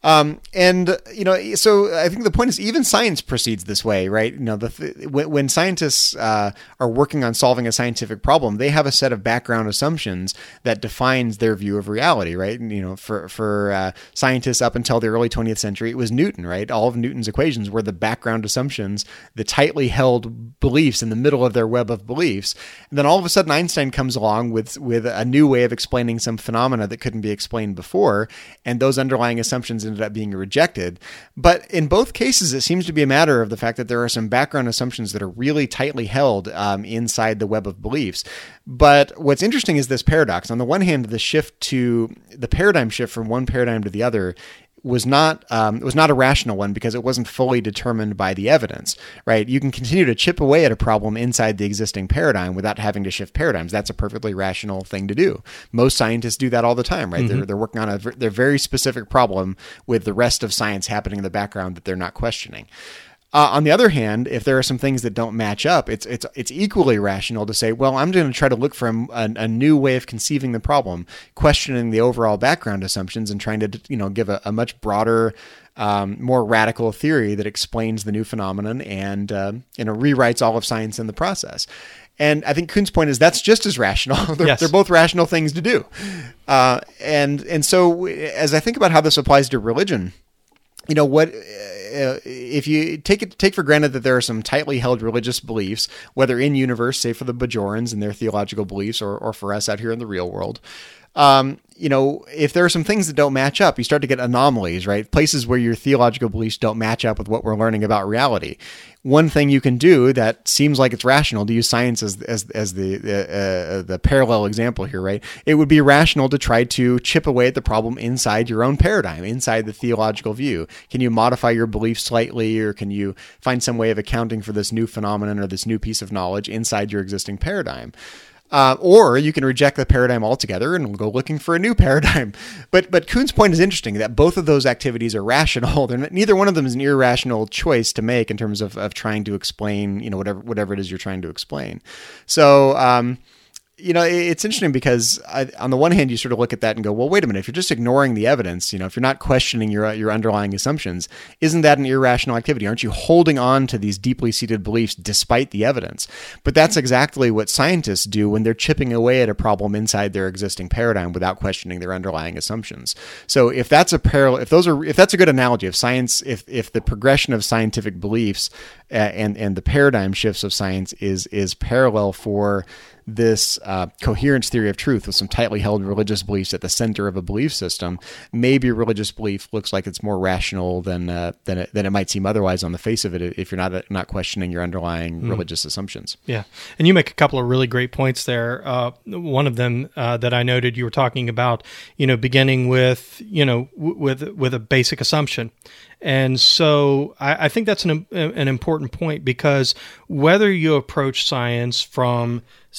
Um, and, you know, so I think the point is even science proceeds this way, right? You know, the th- when, when scientists uh, are working on solving a scientific problem, they have a set of background assumptions that defines their view of reality, right? And, you know, for, for uh, scientists up until the early twentieth century, it was Newton, right? All of Newton's equations were the background assumptions, the tightly held beliefs in the middle of their web of beliefs. And then all of a sudden Einstein comes along with, with a new way of explaining some phenomena that couldn't be explained before, and those underlying assumptions ended up being rejected. But in both cases, it seems to be a matter of the fact that there are some background assumptions that are really tightly held um, inside the web of beliefs. But what's interesting is this paradox. On the one hand, the shift to the paradigm shift from one paradigm to the other was not um, was not a rational one because it wasn't fully determined by the evidence, right? You can continue to chip away at a problem inside the existing paradigm without having to shift paradigms. That's a perfectly rational thing to do. Most scientists do that all the time, right? Mm-hmm. They're, they're working on a their very specific problem with the rest of science happening in the background that they're not questioning. Uh, on the other hand, if there are some things that don't match up, it's it's it's equally rational to say, well, I'm going to try to look for a, a new way of conceiving the problem, questioning the overall background assumptions, and trying to you know give a, a much broader, um, more radical theory that explains the new phenomenon and uh, you know rewrites all of science in the process. And I think Kuhn's point is that's just as rational. they're, yes. they're both rational things to do. Uh, and and so as I think about how this applies to religion, you know what. Uh, if you take it, take for granted that there are some tightly held religious beliefs, whether in universe, say for the Bajorans and their theological beliefs, or, or for us out here in the real world, um, you know, if there are some things that don't match up, you start to get anomalies, right? Places where your theological beliefs don't match up with what we're learning about reality. One thing you can do that seems like it's rational to use science as as, as the uh, the parallel example here, right? It would be rational to try to chip away at the problem inside your own paradigm, inside the theological view. Can you modify your beliefs slightly, or can you find some way of accounting for this new phenomenon or this new piece of knowledge inside your existing paradigm? Uh, or you can reject the paradigm altogether and go looking for a new paradigm. But but Kuhn's point is interesting that both of those activities are rational. They're not, neither one of them is an irrational choice to make in terms of, of trying to explain, you know, whatever whatever it is you're trying to explain. So, um, you know, it's interesting because I, on the one hand, you sort of look at that and go, well, wait a minute, if you're just ignoring the evidence, you know, if you're not questioning your your underlying assumptions, isn't that an irrational activity? Aren't you holding on to these deeply seated beliefs despite the evidence? But that's exactly what scientists do when they're chipping away at a problem inside their existing paradigm without questioning their underlying assumptions. So if that's a parallel, if those are, if that's a good analogy of science, if if the progression of scientific beliefs uh, and and the paradigm shifts of science is is parallel for this uh, coherence theory of truth with some tightly held religious beliefs at the center of a belief system, maybe a religious belief looks like it's more rational than uh, than it, than it might seem otherwise on the face of it if you're not not questioning your underlying mm. religious assumptions. Yeah, and you make a couple of really great points there. Uh, one of them uh, that I noted, you were talking about, you know, beginning with you know w- with with a basic assumption. And so I, I think that's an an important point, because whether you approach science from,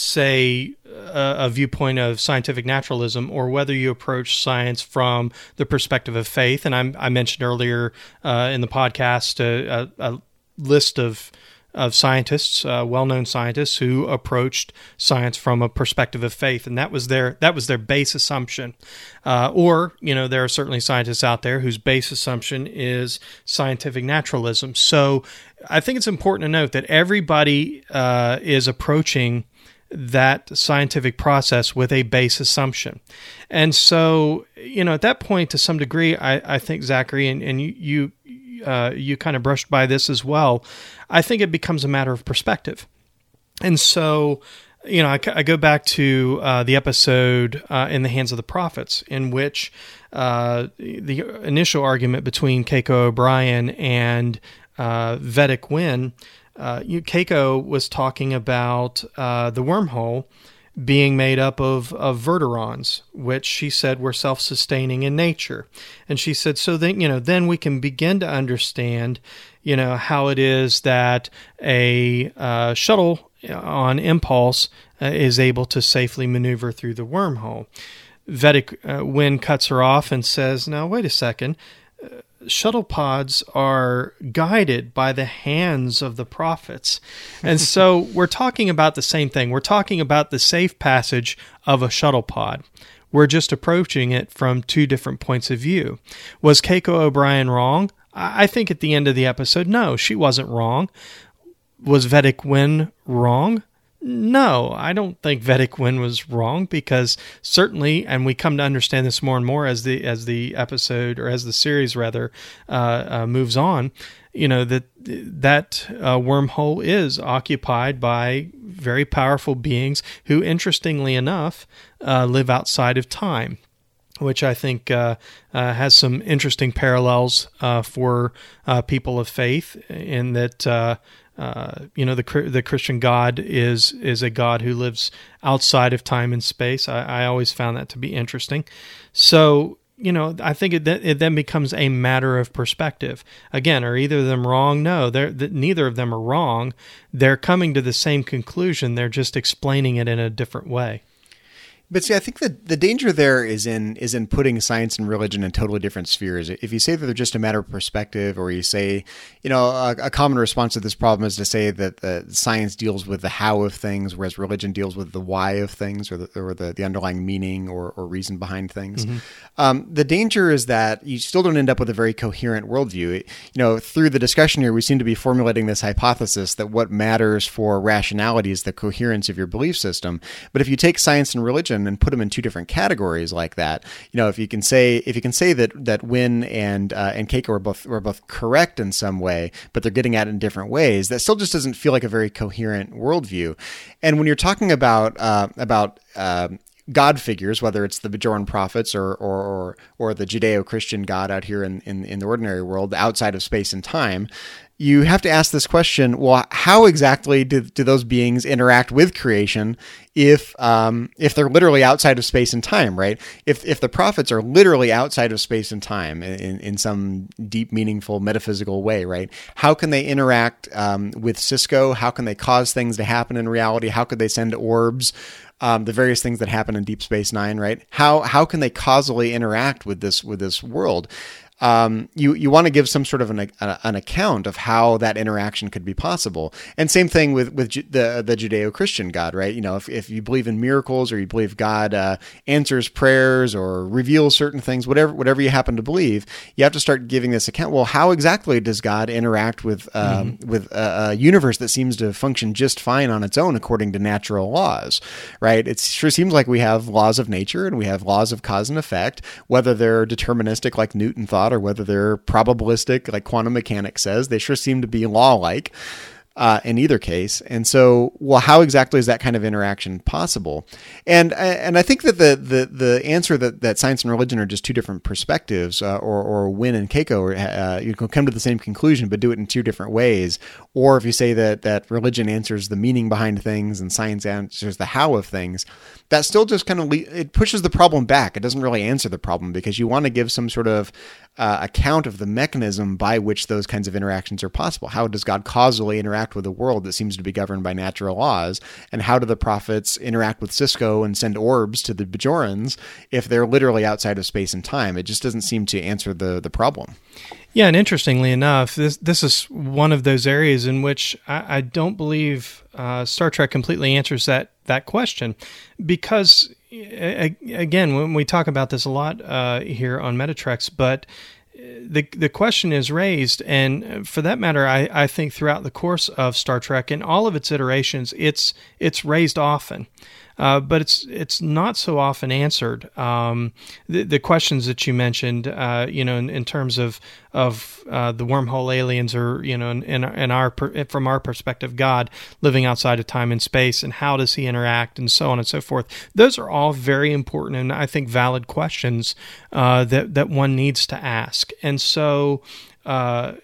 say, a, a viewpoint of scientific naturalism, or whether you approach science from the perspective of faith, and I'm, I mentioned earlier uh, in the podcast a, a, a list of of scientists, uh, well-known scientists who approached science from a perspective of faith, and that was their that was their base assumption. Uh, or, you know, there are certainly scientists out there whose base assumption is scientific naturalism. So I think it's important to note that everybody uh, is approaching that scientific process with a base assumption. And so, you know, at that point, to some degree, I, I think, Zachary, and, and you, you Uh, you kind of brushed by this as well, I think it becomes a matter of perspective. And so, you know, I, I go back to uh, the episode uh, In the Hands of the Prophets, in which uh, the initial argument between Keiko O'Brien and uh, Vedic Wynn, uh, you, Keiko was talking about uh, the wormhole being made up of, of verterons, which she said were self-sustaining in nature. And she said, so then, you know, then we can begin to understand, you know, how it is that a uh, shuttle on impulse uh, is able to safely maneuver through the wormhole. Vedic uh, Wynn cuts her off and says, now, wait a second. Uh, shuttle pods are guided by the hands of the prophets. And so we're talking about the same thing. We're talking about the safe passage of a shuttle pod. We're just approaching it from two different points of view. Was Keiko O'Brien wrong? I think at the end of the episode, no, she wasn't wrong. Was Vedek Winn wrong? No, I don't think Vedek Winn was wrong, because certainly, and we come to understand this more and more as the as the episode, or as the series rather, uh, uh, moves on, you know, that that uh, wormhole is occupied by very powerful beings who, interestingly enough, uh, live outside of time, which I think uh, uh, has some interesting parallels uh, for uh, people of faith, in that uh, uh, you know the the Christian God is is a God who lives outside of time and space. I, I always found that to be interesting. So, you know, I think it, it then becomes a matter of perspective. Again, are either of them wrong? No, they're, neither of them are wrong. They're coming to the same conclusion. They're just explaining it in a different way. But see, I think that the danger there is in is in putting science and religion in totally different spheres. If you say that they're just a matter of perspective, or you say, you know, a, a common response to this problem is to say that the science deals with the how of things, whereas religion deals with the why of things, or the, or the, the underlying meaning or, or reason behind things. Mm-hmm. Um, the danger is that you still don't end up with a very coherent worldview. It, you know, through the discussion here, we seem to be formulating this hypothesis that what matters for rationality is the coherence of your belief system. But if you take science and religion and put them in two different categories like that, you know, if you can say if you can say that that Winn and uh, and Keiko are both are both correct in some way, but they're getting at it in different ways, that still just doesn't feel like a very coherent worldview. And when you're talking about uh, about uh, God figures, whether it's the Bajoran prophets or or or, or the Judeo-Christian God out here in, in in the ordinary world, outside of space and time, you have to ask this question: well, how exactly do, do those beings interact with creation if um, if they're literally outside of space and time, right? If if the prophets are literally outside of space and time in, in some deep, meaningful, metaphysical way, right? How can they interact um, with Sisko? How can they cause things to happen in reality? How could they send orbs? Um, the various things that happen in Deep Space Nine, right? How how can they causally interact with this with this world? Um, you you want to give some sort of an an account of how that interaction could be possible. And same thing with with the the Judeo-Christian God, right? You know, if if you believe in miracles, or you believe God uh, answers prayers or reveals certain things, whatever whatever you happen to believe, you have to start giving this account. Well, how exactly does God interact with um, mm-hmm. with a, a universe that seems to function just fine on its own according to natural laws, right? It sure seems like we have laws of nature and we have laws of cause and effect, whether they're deterministic like Newton thought, or whether they're probabilistic like quantum mechanics says. They sure seem to be law-like uh, in either case. And so, well, how exactly is that kind of interaction possible? And and I think that the the the answer that, that science and religion are just two different perspectives, uh, or or Winn and Keiko, uh, you can come to the same conclusion but do it in two different ways. Or if you say that that religion answers the meaning behind things and science answers the how of things, that still just kind of le- it pushes the problem back. It doesn't really answer the problem, because you want to give some sort of uh, account of the mechanism by which those kinds of interactions are possible. How does God causally interact with a world that seems to be governed by natural laws? And how do the prophets interact with Sisko and send orbs to the Bajorans if they're literally outside of space and time? It just doesn't seem to answer the, the problem. Yeah, and interestingly enough, this this is one of those areas in which I, I don't believe uh, Star Trek completely answers that that question, because a, again, when we talk about this a lot uh, here on Metatrex, but the the question is raised, and for that matter, I, I think throughout the course of Star Trek in all of its iterations, it's it's raised often. Uh, but it's it's not so often answered. Um, the, the questions that you mentioned, uh, you know, in, in terms of of uh, the wormhole aliens, or you know, in, in, in our from our perspective, God living outside of time and space, and how does he interact, and so on and so forth. Those are all very important and I think valid questions uh, that that one needs to ask. And so uh,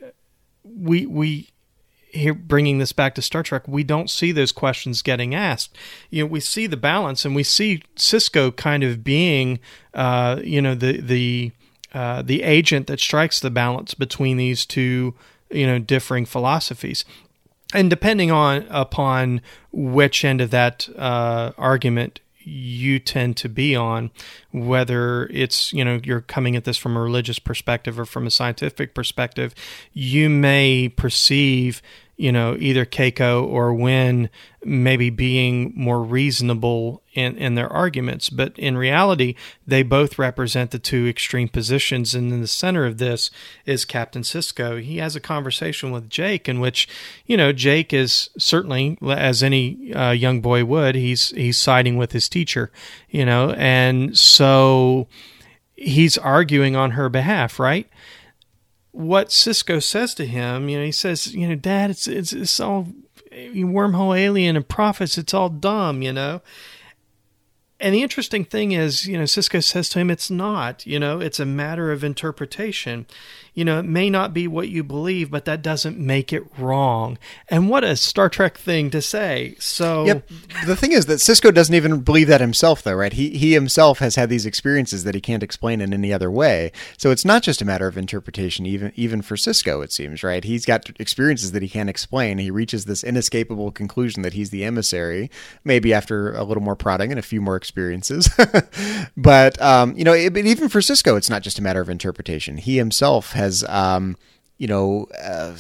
we we. Here, bringing this back to Star Trek, we don't see those questions getting asked. You know, we see the balance, and we see Sisko kind of being, uh, you know, the the uh, the agent that strikes the balance between these two, you know, differing philosophies. And depending on upon which end of that uh, argument you tend to be on, whether it's, you know, you're coming at this from a religious perspective or from a scientific perspective, you may perceive, you know, either Keiko or Wynne maybe being more reasonable in, in their arguments. But in reality, they both represent the two extreme positions. And in the center of this is Captain Sisko. He has a conversation with Jake in which, you know, Jake is certainly, as any uh, young boy would, he's he's siding with his teacher, you know, and so he's arguing on her behalf, right? What Sisko says to him, you know, he says, you know, Dad, it's it's it's all wormhole alien and prophets. It's all dumb, you know. And the interesting thing is, you know, Sisko says to him, it's not, you know, it's a matter of interpretation. You know, it may not be what you believe, but that doesn't make it wrong. And what a Star Trek thing to say. So, yep. The thing is that Sisko doesn't even believe that himself, though, right? He he himself has had these experiences that he can't explain in any other way. So it's not just a matter of interpretation, even even for Sisko, it seems, right? He's got experiences that he can't explain. He reaches this inescapable conclusion that he's the emissary, maybe after a little more prodding and a few more experiences. But, um, you know, it, but even for Sisko, it's not just a matter of interpretation. He himself has, um, you know, uh,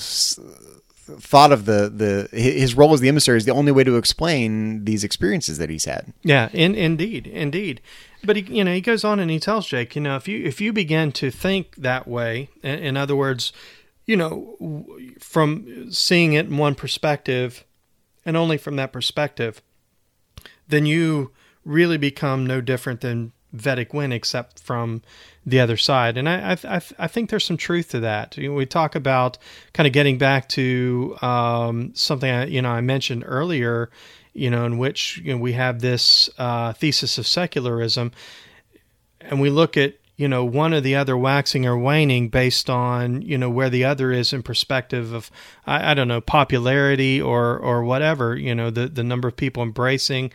thought of the, the his role as the emissary is the only way to explain these experiences that he's had. Yeah, in, indeed, indeed. But he, you know, he goes on and he tells Jake, you know, if you if you begin to think that way, in, in other words, you know, from seeing it in one perspective, and only from that perspective, then you really become no different than Vedic Wynne, except from the other side. And I, I, I think there's some truth to that. You know, we talk about kind of getting back to um, something I, you know I mentioned earlier, you know, in which you know, we have this uh, thesis of secularism, and we look at you know one or the other waxing or waning based on you know where the other is in perspective of I, I don't know popularity or or whatever you know the the number of people embracing.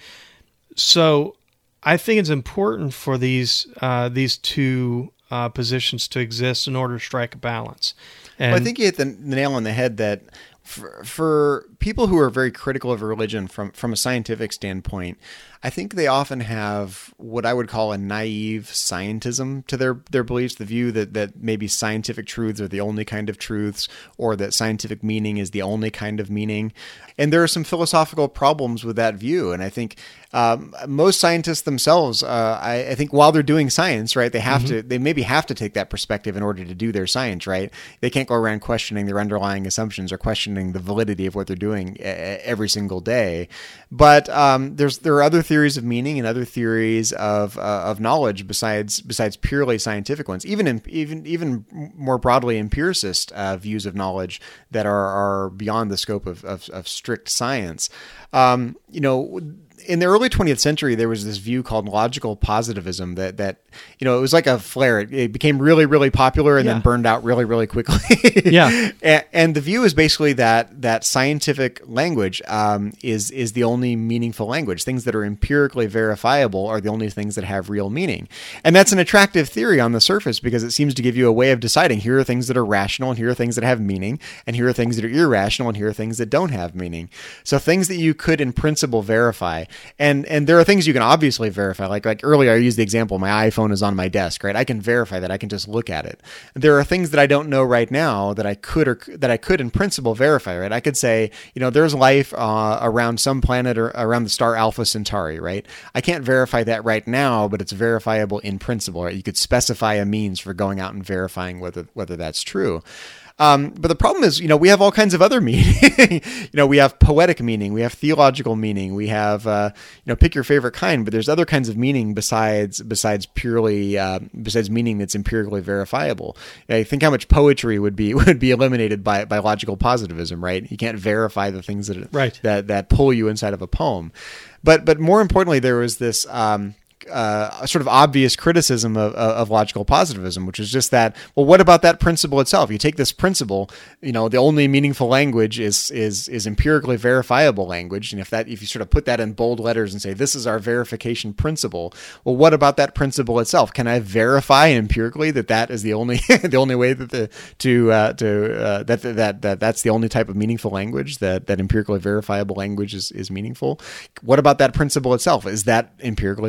So I think it's important for these uh, these two uh, positions to exist in order to strike a balance. And well, I think you hit the nail on the head that for, for people who are very critical of religion from, from a scientific standpoint, I think they often have what I would call a naive scientism to their, their beliefs, the view that, that maybe scientific truths are the only kind of truths, or that scientific meaning is the only kind of meaning. And there are some philosophical problems with that view. And I think um, most scientists themselves, uh, I, I think while they're doing science, right, they have mm-hmm. to, they maybe have to take that perspective in order to do their science, right? They can't go around questioning their underlying assumptions or questioning the validity of what they're doing every single day. But um, there's there are other theories of meaning and other theories of uh, of knowledge besides besides purely scientific ones. Even in, even even more broadly, empiricist uh, views of knowledge that are are beyond the scope of of, of strict science. Um, you know. In the early twentieth century, there was this view called logical positivism that, that you know, it was like a flare. It, it became really, really popular and yeah. then burned out really, really quickly. yeah. And, and the view is basically that that scientific language um, is is the only meaningful language. Things that are empirically verifiable are the only things that have real meaning. And that's an attractive theory on the surface because it seems to give you a way of deciding here are things that are rational and here are things that have meaning, and here are things that are irrational and here are things that don't have meaning. So things that you could in principle verify. And and there are things you can obviously verify. Like like earlier, I used the example, my iPhone is on my desk, right? I can verify that. I can just look at it. There are things that I don't know right now that I could or that I could in principle verify, right? I could say, you know, there's life uh, around some planet or around the star Alpha Centauri, right? I can't verify that right now, but it's verifiable in principle, right? You could specify a means for going out and verifying whether whether that's true. Um, but the problem is, you know, we have all kinds of other meaning. you know, we have poetic meaning, we have theological meaning, we have, uh, you know, pick your favorite kind. But there's other kinds of meaning besides besides purely uh, besides meaning that's empirically verifiable. I think how much poetry would be would be eliminated by by logical positivism, right? You can't verify the things that right. that that pull you inside of a poem. But but more importantly, there was this. Um, Uh, a sort of obvious criticism of, of logical positivism, which is just that, well, what about that principle itself? You take this principle, you know, the only meaningful language is is is empirically verifiable language, and if that if you sort of put that in bold letters and say this is our verification principle, well, what about that principle itself? Can I verify empirically that that is the only the only way that the to uh, to uh, that that that that's the only type of meaningful language, that that empirically verifiable language is is meaningful? What about that principle itself? Is that empirically verifiable?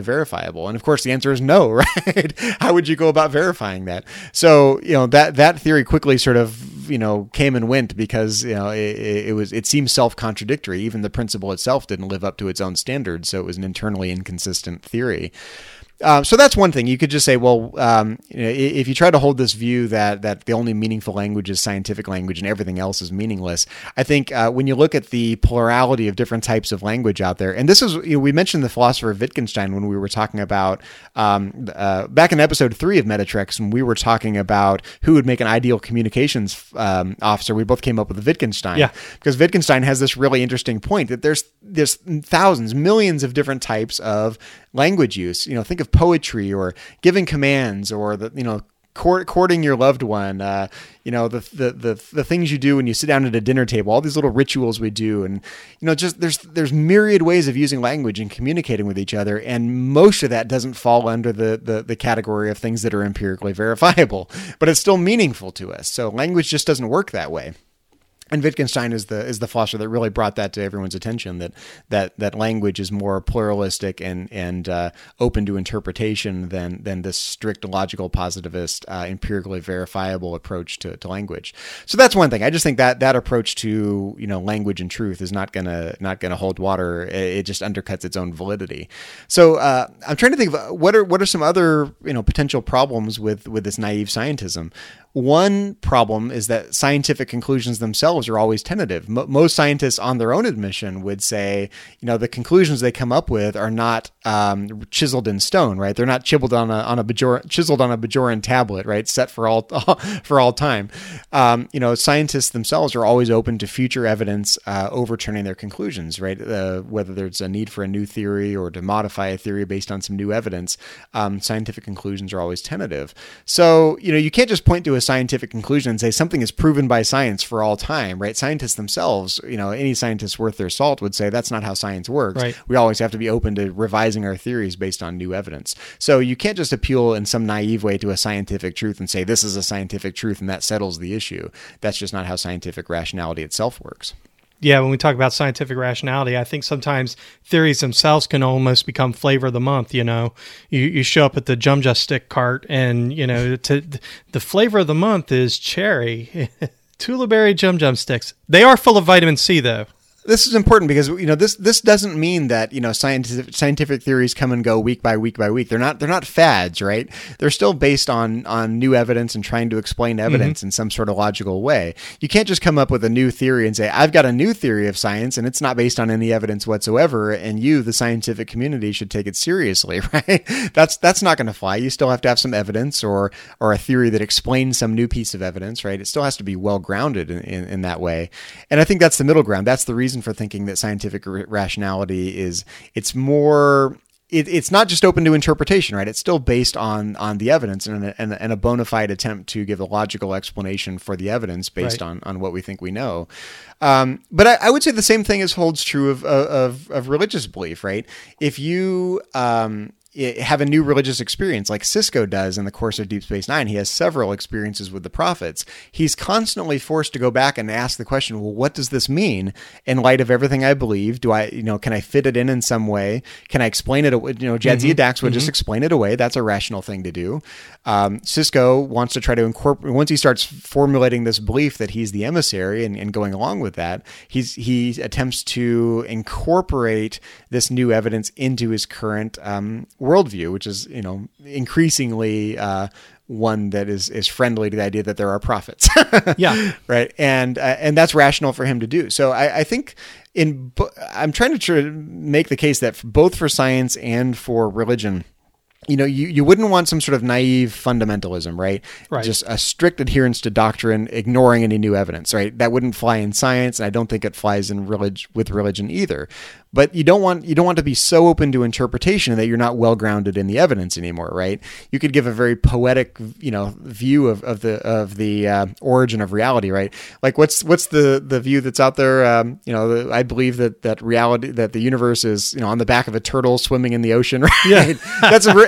verifiable? And of course, the answer is no, right? How would you go about verifying that? So, you know, that that theory quickly sort of, you know, came and went because, you know, it, it was it seemed self-contradictory. Even the principle itself didn't live up to its own standards, so it was an internally inconsistent theory. Um, so that's one thing. You could just say, well, um, you know, if you try to hold this view that that the only meaningful language is scientific language and everything else is meaningless, I think uh, when you look at the plurality of different types of language out there, and this is, you know, we mentioned the philosopher Wittgenstein when we were talking about um, uh, back in episode three of Metatreks, when we were talking about who would make an ideal communications um, officer. We both came up with Wittgenstein, yeah. because Wittgenstein has this really interesting point that there's there's thousands, millions of different types of language use. You know, think of poetry or giving commands or the, you know, court, courting your loved one, uh, you know, the, the, the, the things you do when you sit down at a dinner table, all these little rituals we do. And, you know, just there's, there's myriad ways of using language and communicating with each other. And most of that doesn't fall under the, the, the category of things that are empirically verifiable, but it's still meaningful to us. So language just doesn't work that way. And Wittgenstein is the is the philosopher that really brought that to everyone's attention, that that that language is more pluralistic and and uh, open to interpretation than than this strict logical positivist uh, empirically verifiable approach to, to language. So that's one thing. I just think that that approach to, you know, language and truth is not gonna not gonna hold water. It just undercuts its own validity. So uh, I'm trying to think of what are what are some other, you know, potential problems with with this naive scientism. One problem is that scientific conclusions themselves are always tentative. M- most scientists on their own admission would say, you know, the conclusions they come up with are not um, chiseled in stone, right? They're not chiseled on a on a Bajor- chiseled on a Bajoran tablet, right? Set for all for all time. Um, you know, scientists themselves are always open to future evidence uh, overturning their conclusions, right? Uh, whether there's a need for a new theory or to modify a theory based on some new evidence, um, scientific conclusions are always tentative. So, you know, you can't just point to a scientific conclusion and say something is proven by science for all time, right? Scientists themselves, you know, any scientist worth their salt would say that's not how science works. Right. We always have to be open to revising our theories based on new evidence. So you can't just appeal in some naive way to a scientific truth and say this is a scientific truth and that settles the issue. That's just not how scientific rationality itself works. Yeah, when we talk about scientific rationality, I think sometimes theories themselves can almost become flavor of the month. You know, you, you show up at the Jumja stick cart and, you know, to, the flavor of the month is cherry, Tula berry Jum Jum sticks. They are full of vitamin C, though. This is important because, you know, this this doesn't mean that, you know, scientific scientific theories come and go week by week by week. They're not they're not fads, right? They're still based on on new evidence and trying to explain evidence mm-hmm. in some sort of logical way. You can't just come up with a new theory and say, I've got a new theory of science and it's not based on any evidence whatsoever, and you, the scientific community, should take it seriously, right? That's that's not going to fly. You still have to have some evidence or or a theory that explains some new piece of evidence, right? It still has to be well grounded in, in, in that way. And I think that's the middle ground. That's the reason for thinking that scientific r- rationality is, it's more, it, it's not just open to interpretation, right? It's still based on on the evidence and a, and, and a bona fide attempt to give a logical explanation for the evidence based right. on, on what we think we know. Um, but I, I would say the same thing is holds true of, of, of religious belief, right? If you, um, have a new religious experience like Sisko does in the course of Deep Space Nine. He has several experiences with the prophets. He's constantly forced to go back and ask the question, well, what does this mean in light of everything I believe? Do I, you know, can I fit it in in some way? Can I explain it? You know, Jadzia mm-hmm. Dax would mm-hmm. just explain it away. That's a rational thing to do. Um, Sisko wants to try to incorporate, once he starts formulating this belief that he's the emissary and, and going along with that, he's, he attempts to incorporate this new evidence into his current, um, worldview, which is, you know, increasingly uh, one that is is friendly to the idea that there are prophets. yeah, right, and uh, and that's rational for him to do. So I, I think in I'm trying to try to make the case that both for science and for religion, you know, you, you wouldn't want some sort of naive fundamentalism, right? Right. Just a strict adherence to doctrine, ignoring any new evidence, right? That wouldn't fly in science, and I don't think it flies in relig- with religion either. But you don't want you don't want to be so open to interpretation that you're not well grounded in the evidence anymore, right? You could give a very poetic, you know, view of, of the of the uh, origin of reality, right? Like what's what's the, the view that's out there? Um, you know, the, I believe that that reality that the universe is, you know, on the back of a turtle swimming in the ocean, right? Yeah. that's a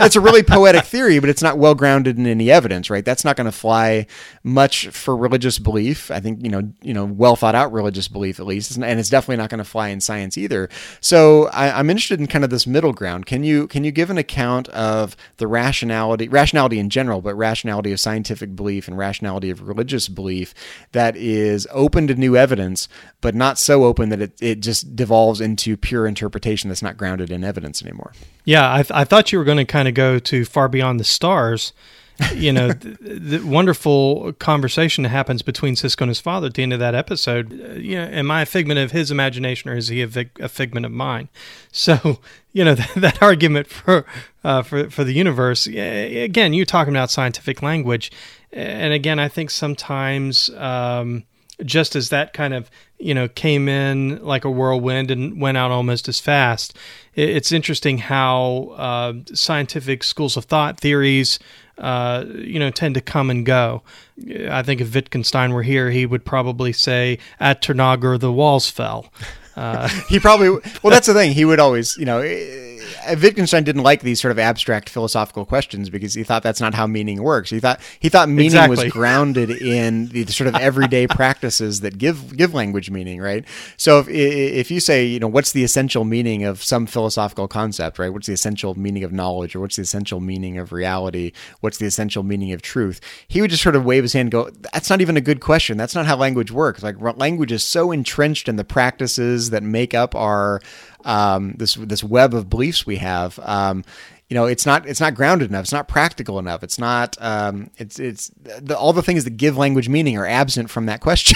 it's a really poetic theory, but it's not well grounded in any evidence, right? That's not going to fly much for religious belief. I think, you know, you know, well thought out religious belief at least, and it's definitely not going to fly in science either. So I, I'm interested in kind of this middle ground. Can you can you give an account of the rationality, rationality in general, but rationality of scientific belief and rationality of religious belief that is open to new evidence, but not so open that it, it just devolves into pure interpretation that's not grounded in evidence anymore? Yeah, I, th- I thought you were going to kind of go to Far Beyond the Stars. You know, the, the wonderful conversation that happens between Sisko and his father at the end of that episode. Uh, you know, am I a figment of his imagination, or is he a, fig- a figment of mine? So, you know, that, that argument for uh, for for the universe. Again, you're talking about scientific language, and again, I think sometimes. Um, Just as that kind of, you know, came in like a whirlwind and went out almost as fast, it's interesting how uh, scientific schools of thought, theories, uh, you know, tend to come and go. I think if Wittgenstein were here, he would probably say, "At Ternagor, the walls fell." Uh, he probably, well, that's the thing. He would always, you know, Wittgenstein didn't like these sort of abstract philosophical questions because he thought that's not how meaning works. He thought he thought meaning exactly. was grounded in the sort of everyday practices that give give language meaning, right? So if if you say, you know, what's the essential meaning of some philosophical concept, right? What's the essential meaning of knowledge, or what's the essential meaning of reality? What's the essential meaning of truth? He would just sort of wave his hand and go, that's not even a good question. That's not how language works. Like, language is so entrenched in the practices that make up our um, this this web of beliefs we have. Um, you know, it's not it's not grounded enough. It's not practical enough. It's not. Um, it's it's the, all the things that give language meaning are absent from that question.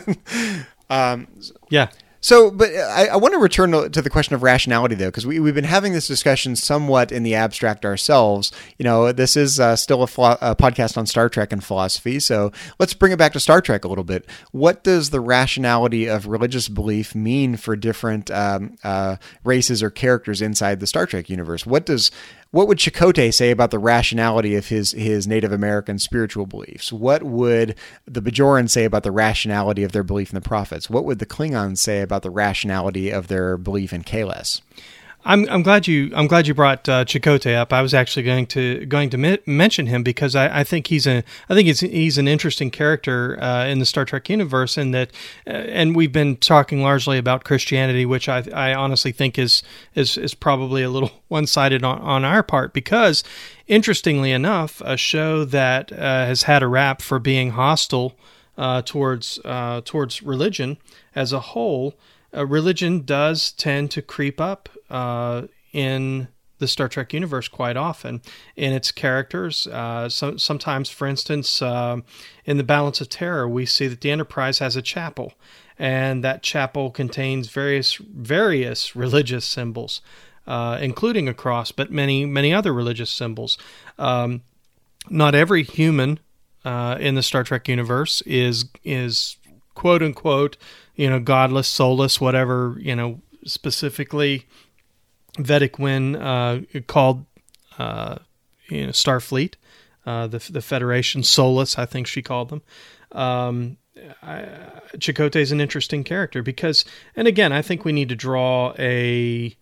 um, yeah. So, but I, I want to return to, to the question of rationality, though, because we, we've been having this discussion somewhat in the abstract ourselves. You know, this is uh, still a, philo- a podcast on Star Trek and philosophy, so let's bring it back to Star Trek a little bit. What does the rationality of religious belief mean for different um, uh, races or characters inside the Star Trek universe? What does What would Chakotay say about the rationality of his, his Native American spiritual beliefs? What would the Bajoran say about the rationality of their belief in the prophets? What would the Klingons say about the rationality of their belief in Kahless? I'm I'm glad you I'm glad you brought uh, Chakotay up. I was actually going to going to mi- mention him because I, I think he's a I think he's he's an interesting character uh, in the Star Trek universe, in that, uh, and we've been talking largely about Christianity, which I I honestly think is is is probably a little one-sided on, on our part, because interestingly enough, a show that uh, has had a rap for being hostile uh, towards uh, towards religion as a whole. Uh, religion does tend to creep up uh, in the Star Trek universe quite often in its characters. Uh, so, sometimes, for instance, uh, in the Balance of Terror, we see that the Enterprise has a chapel, and that chapel contains various various religious symbols, uh, including a cross, but many many other religious symbols. Um, not every human uh, in the Star Trek universe is is quote unquote, you know, godless, soulless, whatever, you know, specifically Vedic Wynn uh, called, uh, you know, Starfleet, uh, the the Federation, soulless, I think she called them. Um, I, Chakotay is an interesting character because, and again, I think we need to draw a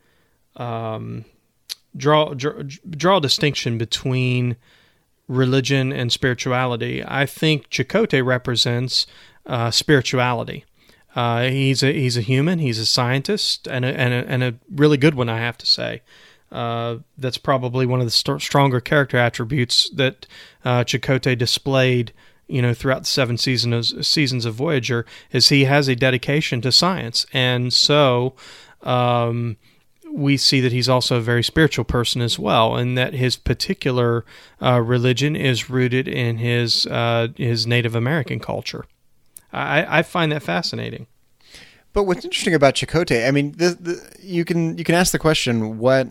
um, draw, draw draw a distinction between religion and spirituality. I think Chakotay represents uh, spirituality. Uh, he's a he's a human. He's a scientist, and a, and a, and a really good one, I have to say. Uh, that's probably one of the st- stronger character attributes that uh, Chakotay displayed, you know, throughout the seven seasons seasons of Voyager, is he has a dedication to science, and so um, we see that he's also a very spiritual person as well, and that his particular uh, religion is rooted in his uh, his Native American culture. I, I find that fascinating. But what's interesting about Chakotay, I mean, the, the, you can you can ask the question, what,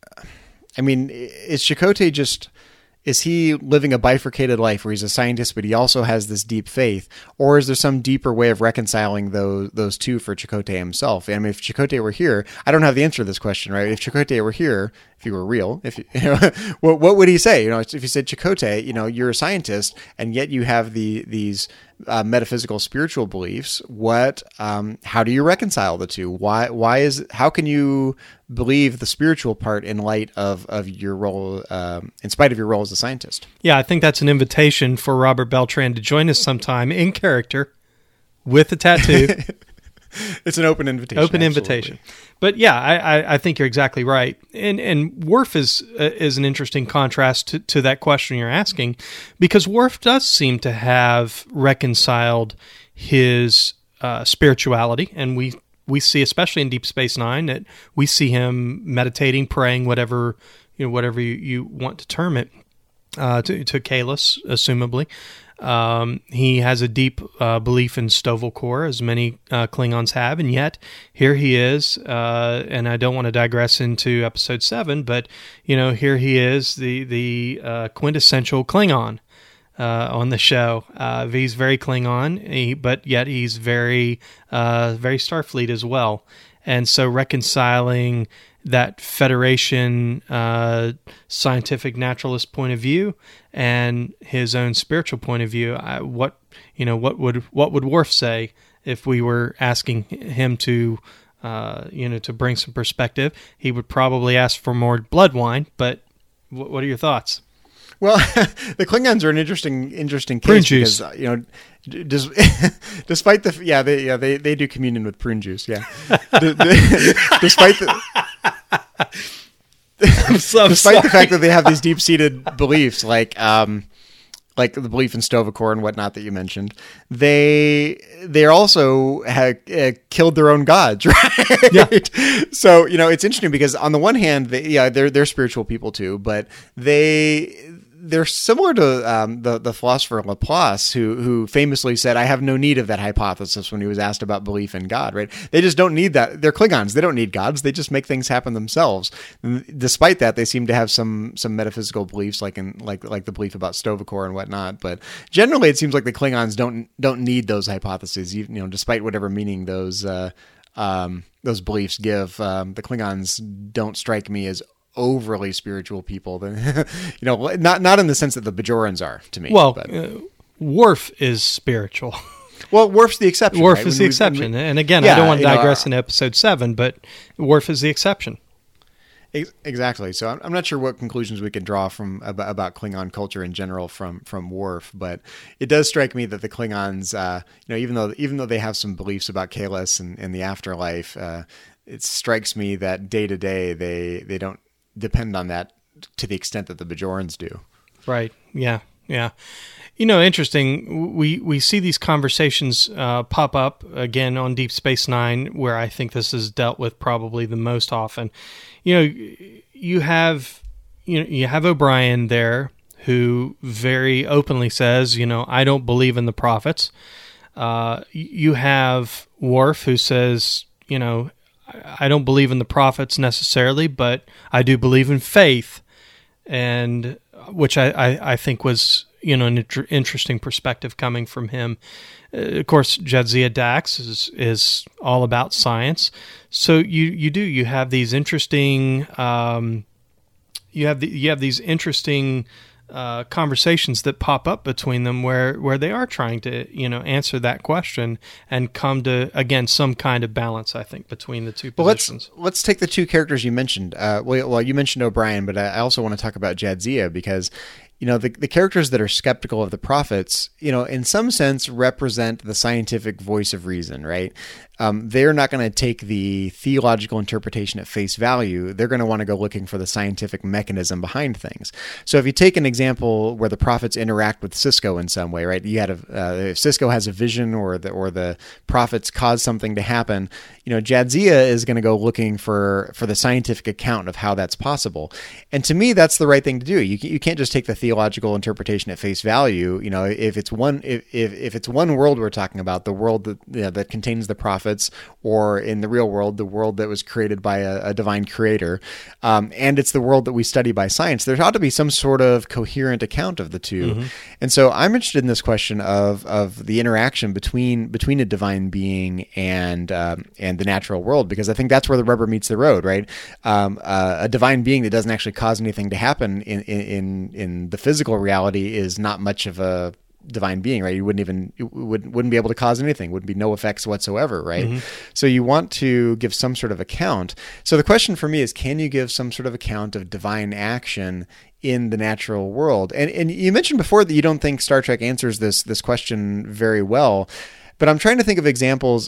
I mean, is Chakotay just, is he living a bifurcated life where he's a scientist, but he also has this deep faith? Or is there some deeper way of reconciling those those two for Chakotay himself? I mean, if Chakotay were here, I don't have the answer to this question, right? If Chakotay were here, if he were real, if you know, what what would he say? You know, if he said, Chakotay, you know, you're a scientist, and yet you have the these uh, metaphysical spiritual beliefs, what um, how do you reconcile the two? Why why is how can you believe the spiritual part in light of of your role, um, in spite of your role as a scientist? Yeah, I think that's an invitation for Robert Beltran to join us sometime in character with a tattoo. It's an open invitation. Open absolutely. invitation. But yeah, I, I, I think you're exactly right. And and Worf is uh, is an interesting contrast to, to that question you're asking, because Worf does seem to have reconciled his uh, spirituality, and we we see, especially in Deep Space Nine, that we see him meditating, praying, whatever you know, whatever you, you want to term it, uh, to to Kahless, assumably. Um, he has a deep uh, belief in Sto-vo-kor, as many uh, Klingons have, and yet here he is. Uh, and I don't want to digress into Episode Seven, but you know, here he is, the the uh, quintessential Klingon uh, on the show. Uh, he's very Klingon, he, but yet he's very uh, very Starfleet as well. And so reconciling that Federation uh, scientific naturalist point of view and his own spiritual point of view, I, what you know, what would what would Worf say if we were asking him to, uh, you know, to bring some perspective? He would probably ask for more blood wine. But what, what are your thoughts? Well, the Klingons are an interesting, interesting case Prune juice. because uh, you know, d- dis- despite the yeah, they yeah they, they do communion with prune juice, yeah. D- d- despite the I'm so despite sorry. the fact that they have these deep-seated beliefs, like um, like the belief in Sto-vo-kor and whatnot that you mentioned, they they also have uh, killed their own gods, right? Yeah. So you know, it's interesting because on the one hand, they, yeah, they're they're spiritual people too, but they. They're similar to um, the the philosopher Laplace, who who famously said, "I have no need of that hypothesis" when he was asked about belief in God. Right? They just don't need that. They're Klingons. They don't need gods. They just make things happen themselves. And despite that, they seem to have some some metaphysical beliefs, like in like like the belief about Sto-vo-kor and whatnot. But generally, it seems like the Klingons don't don't need those hypotheses. You, you know, despite whatever meaning those uh, um, those beliefs give, um, the Klingons don't strike me as overly spiritual people. Then you know, not not in the sense that the Bajorans are to me. Well, but. uh, Worf is spiritual. Well, Worf's the exception. Worf right? is When the we- exception. when we- And again, Yeah, I don't want to you know, digress uh, into Episode Seven, but Worf is the exception. Ex- Exactly. So I'm, I'm not sure what conclusions we can draw from about, about Klingon culture in general from from Worf, but it does strike me that the Klingons, uh, you know, even though even though they have some beliefs about Kahless and, and the afterlife, uh, it strikes me that day to day they they don't depend on that to the extent that the Bajorans do. Right. Yeah. Yeah. You know, interesting. We we see these conversations uh, pop up again on Deep Space Nine, where I think this is dealt with probably the most often. You know, you have you know you have O'Brien there, who very openly says, you know, I don't believe in the prophets. Uh, you have Worf, who says, you know, I don't believe in the prophets necessarily, but I do believe in faith, and which I, I, I think was, you know, an inter- interesting perspective coming from him. Uh, of course, Jadzia Dax is is all about science, so you you do you have these interesting um, you have the, you have these interesting uh, conversations that pop up between them where, where they are trying to, you know, answer that question and come to, again, some kind of balance, I think, between the two Well, positions. let's let's take the two characters you mentioned. Uh, well, well, you mentioned O'Brien, but I also want to talk about Jadzia because, you know, the the characters that are skeptical of the prophets, you know, in some sense represent the scientific voice of reason, right? Um, they're not going to take the theological interpretation at face value. They're going to want to go looking for the scientific mechanism behind things. So if you take an example where the prophets interact with Sisko in some way, right? You had a uh, if Sisko has a vision, or the or the prophets cause something to happen. You know, Jadzia is going to go looking for for the scientific account of how that's possible. And to me, that's the right thing to do. You you can't just take the theological interpretation at face value. You know, if it's one if if, if it's one world we're talking about, the world that you know, that contains the prophets, or in the real world, the world that was created by a, a divine creator, um, and it's the world that we study by science, there ought to be some sort of coherent account of the two. Mm-hmm. And so I'm interested in this question of of the interaction between between a divine being and um, and the natural world, because I think that's where the rubber meets the road, right? Um, uh, a divine being that doesn't actually cause anything to happen in in in the physical reality is not much of a divine being, right? You wouldn't even you wouldn't wouldn't be able to cause anything. Wouldn't be no effects whatsoever, right? Mm-hmm. So you want to give some sort of account. So the question for me is, can you give some sort of account of divine action in the natural world? And and you mentioned before that you don't think Star Trek answers this this question very well. But I'm trying to think of examples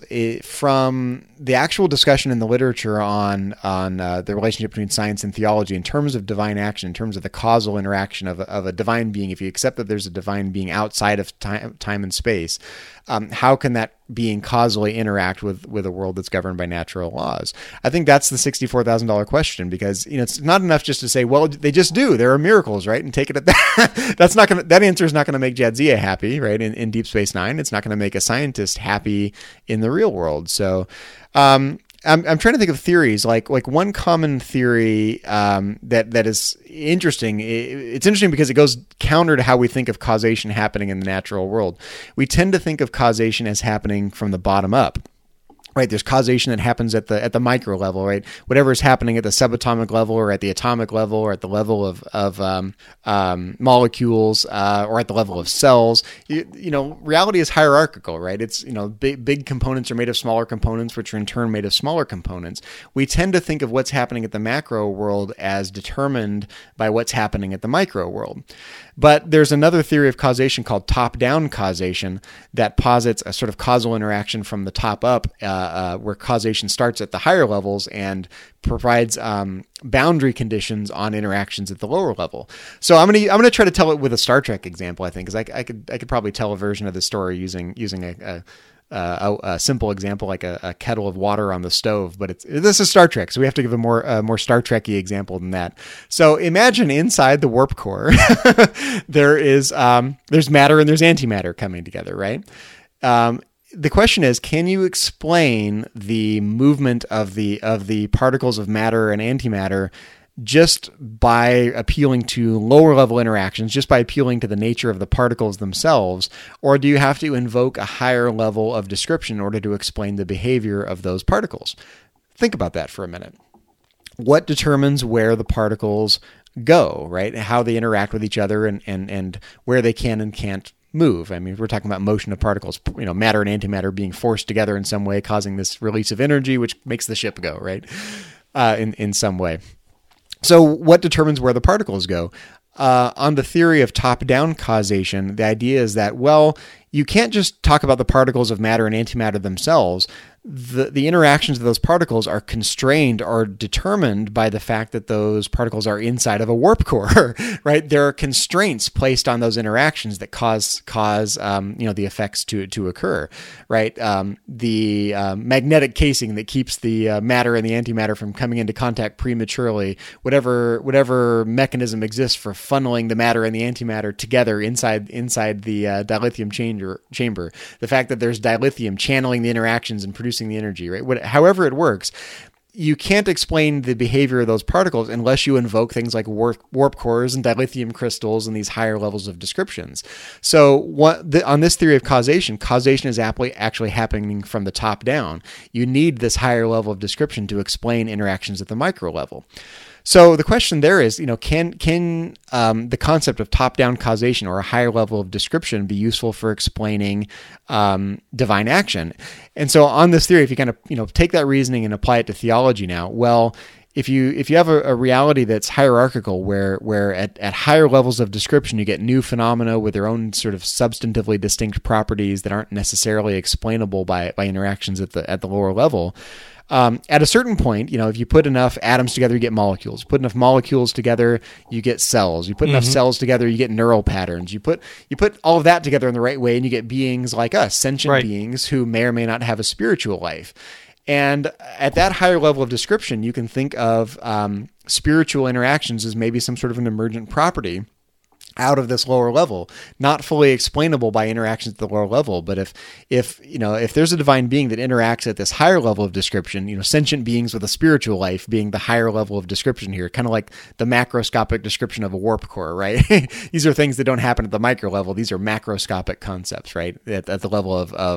from the actual discussion in the literature on on uh, the relationship between science and theology in terms of divine action, in terms of the causal interaction of a, of a divine being. If you accept that there's a divine being outside of time, time and space, um, how can that being causally interact with, with a world that's governed by natural laws? I think that's the sixty-four thousand dollars question, because you know it's not enough just to say, well, they just do. There are miracles, right? And take it at that. That's not going. That answer is not going to make Jadzia happy, right? In, in Deep Space Nine, it's not going to make a scientist happy in the real world. So um, I'm, I'm trying to think of theories, like like one common theory um, that that is interesting. It's interesting because it goes counter to how we think of causation happening in the natural world. We tend to think of causation as happening from the bottom up. Right, there's causation that happens at the at the micro level, right? Whatever is happening at the subatomic level, or at the atomic level, or at the level of of um, um, molecules, uh, or at the level of cells. You, you know, reality is hierarchical, right? It's you know, big big components are made of smaller components, which are in turn made of smaller components. We tend to think of what's happening at the macro world as determined by what's happening at the micro world. But there's another theory of causation called top-down causation that posits a sort of causal interaction from the top up, uh, uh, where causation starts at the higher levels and provides um, boundary conditions on interactions at the lower level. So I'm gonna I'm gonna try to tell it with a Star Trek example, I think, because I, I could I could probably tell a version of the story using using a. a Uh, a, a simple example, like a, a kettle of water on the stove, but it's this is Star Trek, so we have to give a more uh, more Star Trek-y example than that. So imagine inside the warp core, there is um, there's matter and there's antimatter coming together, right? Um, the question is, can you explain the movement of the of the particles of matter and antimatter just by appealing to lower level interactions, just by appealing to the nature of the particles themselves? Or do you have to invoke a higher level of description in order to explain the behavior of those particles? Think about that for a minute. What determines where the particles go, right? How they interact with each other, and, and, and where they can and can't move. I mean, we're talking about motion of particles, you know, matter and antimatter being forced together in some way, causing this release of energy, which makes the ship go, right? Uh, in, in some way. So what determines where the particles go? Uh, on the theory of top-down causation, the idea is that, well, you can't just talk about the particles of matter and antimatter themselves. The, the interactions of those particles are constrained or determined by the fact that those particles are inside of a warp core, right? There are constraints placed on those interactions that cause cause um, you know the effects to to occur, right? Um, the uh, magnetic casing that keeps the uh, matter and the antimatter from coming into contact prematurely, whatever whatever mechanism exists for funneling the matter and the antimatter together inside inside the uh, dilithium chamber chamber. The fact that there's dilithium channeling the interactions and producing the energy, right? What, however it works, you can't explain the behavior of those particles unless you invoke things like warp, warp cores and dilithium crystals and these higher levels of descriptions. So what, the, on this theory of causation, causation is aptly, actually happening from the top down. You need this higher level of description to explain interactions at the micro level. So the question there is, you know, can can um, the concept of top-down causation or a higher level of description be useful for explaining um, divine action? And so on this theory, if you kind of, you know, take that reasoning and apply it to theology now, well, if you if you have a, a reality that's hierarchical, where where at, at higher levels of description you get new phenomena with their own sort of substantively distinct properties that aren't necessarily explainable by by interactions at the at the lower level. Um, at a certain point, you know, if you put enough atoms together, you get molecules. You put enough molecules together, you get cells. You put mm-hmm. enough cells together, you get neural patterns. You put you put all of that together in the right way, and you get beings like us, sentient right. beings who may or may not have a spiritual life. And at that higher level of description, you can think of um, spiritual interactions as maybe some sort of an emergent property out of this lower level, not fully explainable by interactions at the lower level. But if, if, you know, if there's a divine being that interacts at this higher level of description, you know, sentient beings with a spiritual life being the higher level of description here, kind of like the macroscopic description of a warp core, right? These are things that don't happen at the micro level. These are macroscopic concepts, right? At, at the level of, of,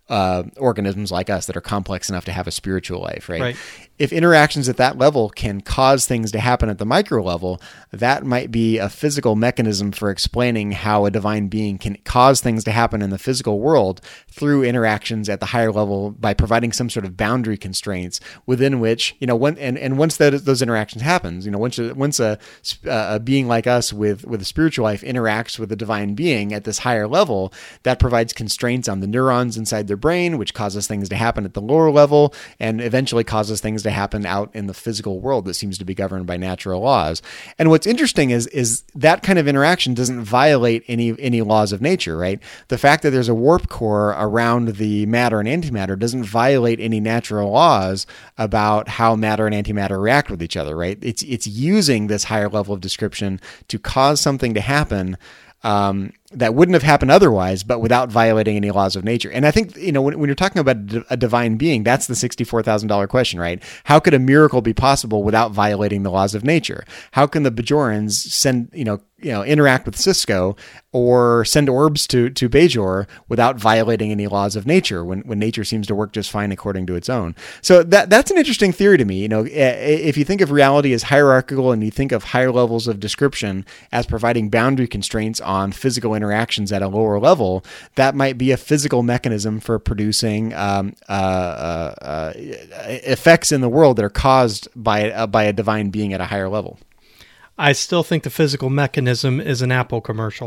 uh, organisms like us that are complex enough to have a spiritual life, right? Right. If interactions at that level can cause things to happen at the micro level, that might be a physical mechanism for explaining how a divine being can cause things to happen in the physical world through interactions at the higher level by providing some sort of boundary constraints within which, you know, when, and, and once that, those interactions happens, you know, once, once a, a being like us with, with a spiritual life interacts with a divine being at this higher level, that provides constraints on the neurons inside their brain, which causes things to happen at the lower level and eventually causes things to happen out in the physical world that seems to be governed by natural laws. And what's interesting is is that kind of interaction doesn't violate any any laws of nature, right? The fact that there's a warp core around the matter and antimatter doesn't violate any natural laws about how matter and antimatter react with each other, right? It's it's using this higher level of description to cause something to happen Um, that wouldn't have happened otherwise, but without violating any laws of nature. And I think, you know, when, when you're talking about a divine being, that's the sixty-four thousand dollars question, right? How could a miracle be possible without violating the laws of nature? How can the Bajorans send, you know, you know, interact with Sisko or send orbs to, to Bajor without violating any laws of nature when, when nature seems to work just fine according to its own? So that, that's an interesting theory to me. You know, if you think of reality as hierarchical and you think of higher levels of description as providing boundary constraints on physical interactions at a lower level, that might be a physical mechanism for producing um, uh, uh, uh, effects in the world that are caused by, uh, by a divine being at a higher level. I still think the physical mechanism is an Apple commercial.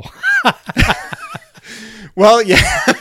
Well, yeah.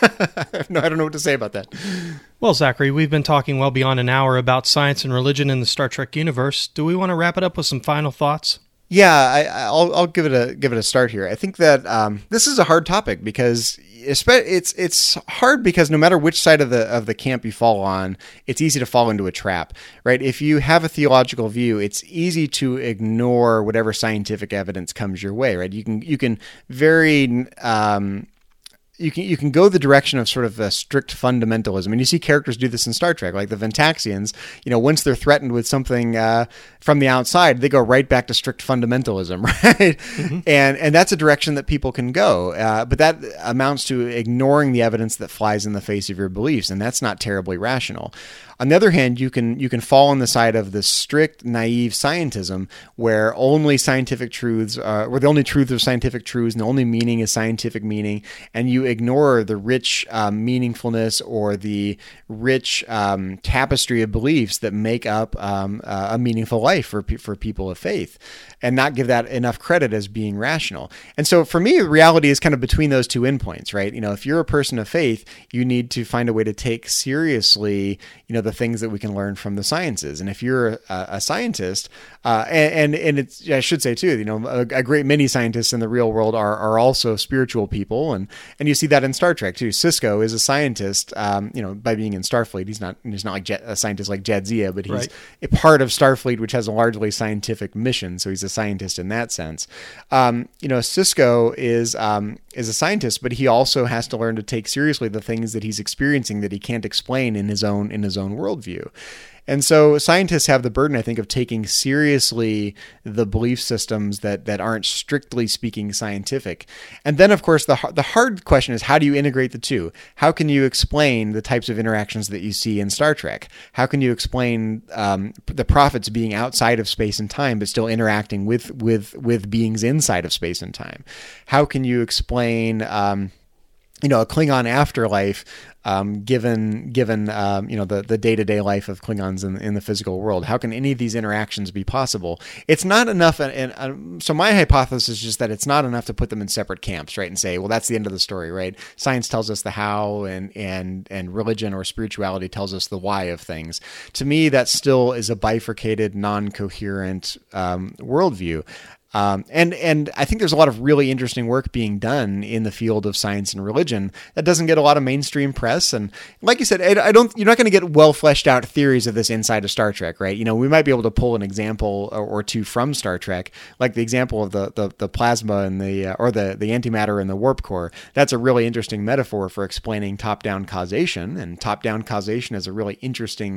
No, I don't know what to say about that. Well, Zachary, we've been talking well beyond an hour about science and religion in the Star Trek universe. Do we want to wrap it up with some final thoughts? Yeah, I, I'll I'll give it a give it a start here. I think that um, this is a hard topic because it's it's hard because no matter which side of the of the camp you fall on, it's easy to fall into a trap, right? If you have a theological view, it's easy to ignore whatever scientific evidence comes your way, right? You can you can very um, You can you can go the direction of sort of a strict fundamentalism, and you see characters do this in Star Trek, like the Ventaxians. You know, once they're threatened with something uh, from the outside, they go right back to strict fundamentalism, right? Mm-hmm. And and that's a direction that people can go, uh, but that amounts to ignoring the evidence that flies in the face of your beliefs, and that's not terribly rational. On the other hand, you can you can fall on the side of the strict, naive scientism, where only scientific truths, uh, where the only truth are scientific truths, and the only meaning is scientific meaning, and you ignore the rich um, meaningfulness or the rich um, tapestry of beliefs that make up um, uh, a meaningful life for for people of faith, and not give that enough credit as being rational. And so, for me, reality is kind of between those two endpoints, right? You know, if you're a person of faith, you need to find a way to take seriously, you know, the things that we can learn from the sciences. And if you're a, a scientist, uh, and, and and it's, I should say too, you know, a, a great many scientists in the real world are are also spiritual people, and and you see that in Star Trek too. Sisko is a scientist, um, you know, by being in Starfleet. He's not he's not like Jet, a scientist like Jadzia, but he's right. a part of Starfleet, which has a largely scientific mission. So he's a scientist in that sense. Um, you know, Sisko is um, is a scientist, but he also has to learn to take seriously the things that he's experiencing that he can't explain in his own in his own worldview. And so scientists have the burden, I think, of taking seriously the belief systems that, that aren't strictly speaking scientific. And then, of course, the the hard question is, how do you integrate the two? How can you explain the types of interactions that you see in Star Trek? How can you explain um, the prophets being outside of space and time, but still interacting with with with beings inside of space and time? How can you explain um, you know, a Klingon afterlife, um, given given um, you know the, the day-to-day life of Klingons in, in the physical world? How can any of these interactions be possible? It's not enough, and, and uh, so my hypothesis is just that it's not enough to put them in separate camps, right? And say, well, that's the end of the story, right? Science tells us the how, and and and religion or spirituality tells us the why of things. To me, that still is a bifurcated, non-coherent um, worldview. Um, and and I think there's a lot of really interesting work being done in the field of science and religion that doesn't get a lot of mainstream press. And like you said, I, I don't. You're not going to get well fleshed out theories of this inside of Star Trek, right? You know, we might be able to pull an example or, or two from Star Trek, like the example of the the, the plasma and the uh, or the the antimatter and the warp core. That's a really interesting metaphor for explaining top-down causation, and top-down causation is a really interesting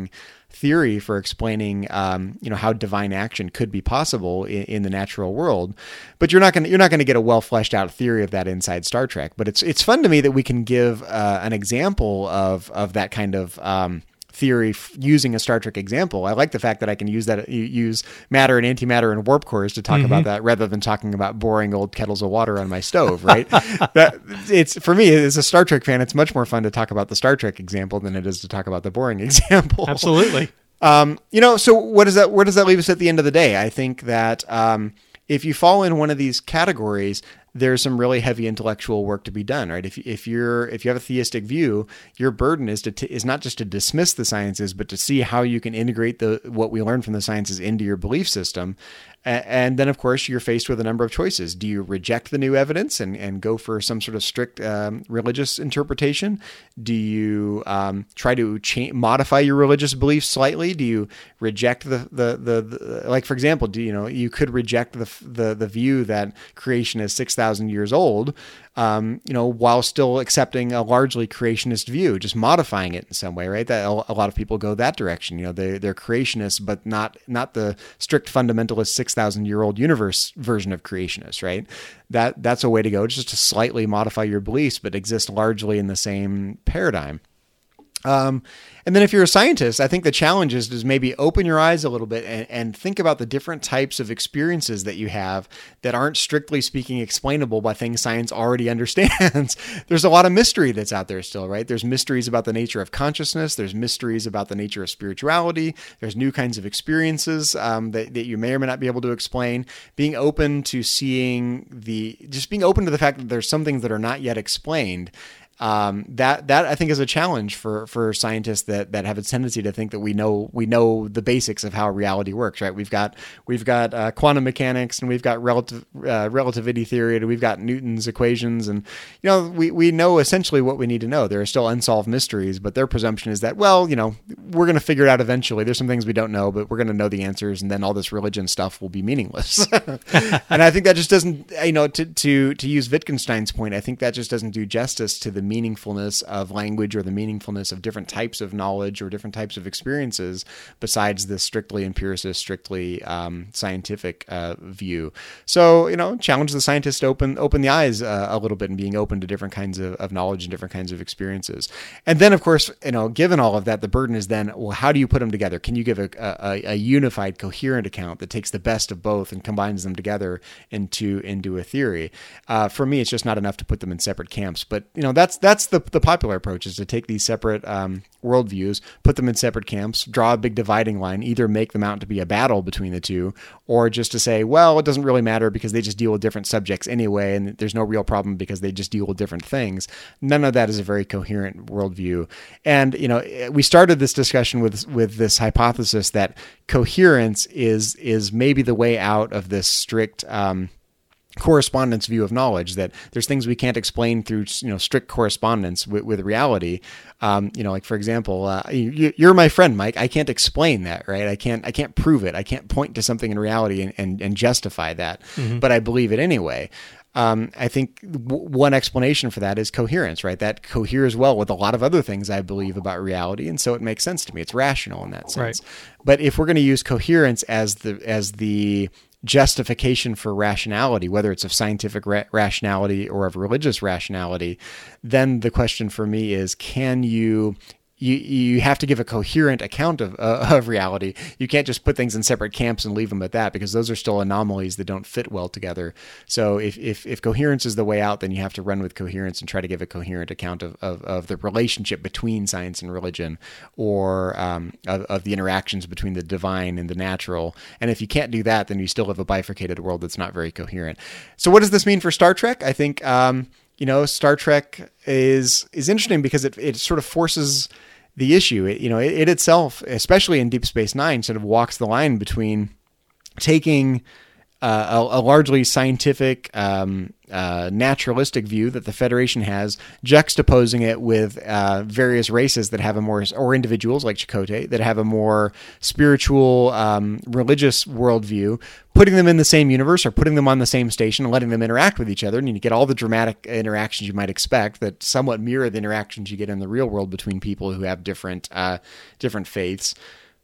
theory for explaining, um, you know, how divine action could be possible in, in the natural world. But you're not going to, you're not going to get a well fleshed out theory of that inside Star Trek. But it's it's fun to me that we can give uh, an example of of that kind of um, theory f- using a Star Trek example. I like the fact that I can use that use matter and antimatter and warp cores to talk mm-hmm. about that rather than talking about boring old kettles of water on my stove, right? that it's for me as a Star Trek fan, it's much more fun to talk about the Star Trek example than it is to talk about the boring example. Absolutely. Um, you know, so what does that where does that leave us at the end of the day? I think that um, if you fall in one of these categories, there's some really heavy intellectual work to be done, right? If if you're if you have a theistic view, your burden is to t- is not just to dismiss the sciences, but to see how you can integrate the what we learn from the sciences into your belief system. And then, of course, you're faced with a number of choices. Do you reject the new evidence and, and go for some sort of strict um, religious interpretation? Do you um, try to cha- modify your religious beliefs slightly? Do you reject the, the, the, the like, for example, do you know, you could reject the, the, the view that creation is six thousand years old, um, you know, while still accepting a largely creationist view, just modifying it in some way, right? That a lot of people go that direction. You know, they, they're creationists, but not, not the strict fundamentalist six thousand year old universe version of creationists, right? That that's a way to go, just to slightly modify your beliefs, but exist largely in the same paradigm. Um, and then if you're a scientist, I think the challenge is, is maybe open your eyes a little bit and, and think about the different types of experiences that you have that aren't strictly speaking explainable by things science already understands. There's a lot of mystery that's out there still, right? There's mysteries about the nature of consciousness. There's mysteries about the nature of spirituality. There's new kinds of experiences um, that, that you may or may not be able to explain. Being open to seeing the, just being open to the fact that there's some things that are not yet explained. Um, that, that I think is a challenge for, for scientists that, that have a tendency to think that we know, we know the basics of how reality works, right? We've got, we've got, uh, quantum mechanics, and we've got relative, uh, relativity theory, and we've got Newton's equations. And, you know, we, we know essentially what we need to know. There are still unsolved mysteries, but their presumption is that, well, you know, we're going to figure it out eventually. There's some things we don't know, but we're going to know the answers. And then all this religion stuff will be meaningless. And I think that just doesn't, you know, to, to, to use Wittgenstein's point, I think that just doesn't do justice to the meaningfulness of language or the meaningfulness of different types of knowledge or different types of experiences besides this strictly empiricist, strictly um, scientific uh, view. So, you know, challenge the scientists to open, open the eyes uh, a little bit and being open to different kinds of, of knowledge and different kinds of experiences. And then, of course, you know, given all of that, the burden is then, well, how do you put them together? Can you give a, a, a unified, coherent account that takes the best of both and combines them together into, into a theory? Uh, for me, it's just not enough to put them in separate camps. But, you know, that's, that's the, the popular approach, is to take these separate um, worldviews, put them in separate camps, draw a big dividing line, either make them out to be a battle between the two, or just to say, well, it doesn't really matter because they just deal with different subjects anyway, and there's no real problem because they just deal with different things. None of that is a very coherent worldview. And, you know, we started this discussion with with this hypothesis that coherence is is maybe the way out of this strict um, correspondence view of knowledge, that there's things we can't explain through, you know, strict correspondence with, with reality. Um, you know, like, for example, uh, you, you're my friend, Mike. I can't explain that, right? I can't, I can't prove it. I can't point to something in reality and, and, and justify that, mm-hmm. but I believe it anyway. Um, I think w- one explanation for that is coherence, right? That coheres well with a lot of other things I believe about reality. And so it makes sense to me. It's rational in that sense. Right. But if we're going to use coherence as the, as the, justification for rationality, whether it's of scientific ra- rationality or of religious rationality, then the question for me is, can you You you have to give a coherent account of uh, of reality. You can't just put things in separate camps and leave them at that, because those are still anomalies that don't fit well together. So if if, if coherence is the way out, then you have to run with coherence and try to give a coherent account of, of, of the relationship between science and religion, or um, of, of the interactions between the divine and the natural. And if you can't do that, then you still have a bifurcated world that's not very coherent. So what does this mean for Star Trek? I think um, you know Star Trek is is interesting because it it sort of forces the issue. It, you know, it, it itself, especially in Deep Space Nine, sort of walks the line between taking uh, a, a largely scientific, um, uh, naturalistic view that the Federation has, juxtaposing it with uh, various races that have a more, or individuals like Chakotay, that have a more spiritual, um, religious worldview, putting them in the same universe or putting them on the same station and letting them interact with each other. And you get all the dramatic interactions you might expect that somewhat mirror the interactions you get in the real world between people who have different, uh, different faiths.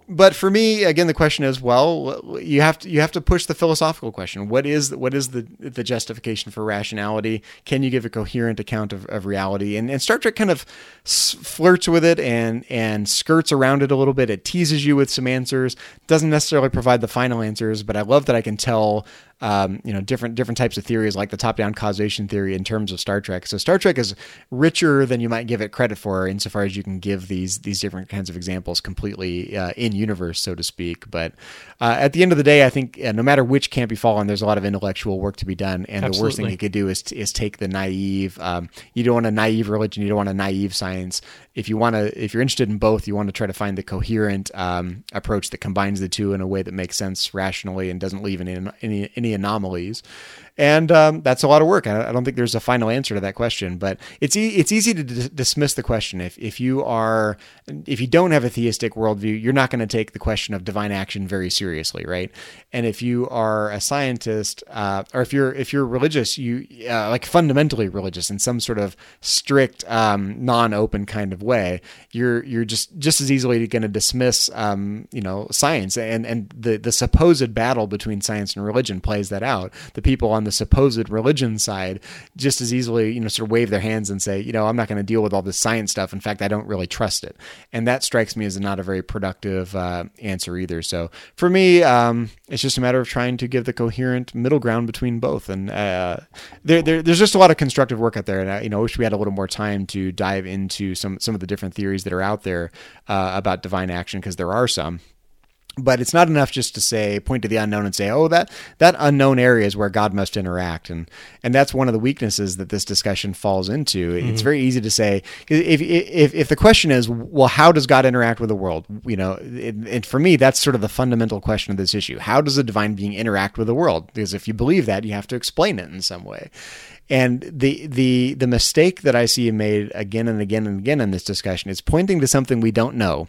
but for me, again, the question is, well, you have to you have to push the philosophical question. What is what is the the justification for rationality? Can you give a coherent account of, of reality? And, and Star Trek kind of flirts with it and and skirts around it a little bit. It teases you with some answers, doesn't necessarily provide the final answers, but I love that I can tell Um, you know, different different types of theories, like the top-down causation theory in terms of Star Trek. So Star Trek is richer than you might give it credit for, insofar as you can give these these different kinds of examples completely uh, in universe, so to speak. But uh, at the end of the day, I think uh, no matter which camp you fall on, there's a lot of intellectual work to be done. And Absolutely. The worst thing you could do is is take the naive. Um, you don't want a naive religion. You don't want a naive science. If you want to, if you're interested in both, you want to try to find the coherent um, approach that combines the two in a way that makes sense rationally and doesn't leave any any, any anomalies. And um, that's a lot of work. I, I don't think there's a final answer to that question, but it's e- it's easy to d- dismiss the question. If if you are if you don't have a theistic worldview, you're not going to take the question of divine action very seriously, right? And if you are a scientist, uh, or if you're if you're religious, you uh, like fundamentally religious in some sort of strict um, non-open kind of way, you're you're just just as easily going to dismiss um, you know science, and and the the supposed battle between science and religion plays that out. The people on the supposed religion side just as easily, you know, sort of wave their hands and say, you know, I'm not going to deal with all this science stuff. In fact, I don't really trust it. And that strikes me as not a very productive uh, answer either. So for me, um, it's just a matter of trying to give the coherent middle ground between both. And uh, there, there, there's just a lot of constructive work out there. And I, you know, I wish we had a little more time to dive into some, some of the different theories that are out there uh, about divine action, because there are some. But it's not enough just to say, point to the unknown and say, oh, that that unknown area is where God must interact. And and that's one of the weaknesses that this discussion falls into. Mm-hmm. It's very easy to say, if, if if the question is, well, how does God interact with the world? You know, it, it, for me, that's sort of the fundamental question of this issue. How does a divine being interact with the world? Because if you believe that, you have to explain it in some way. And the the the mistake that I see made again and again and again in this discussion is pointing to something we don't know.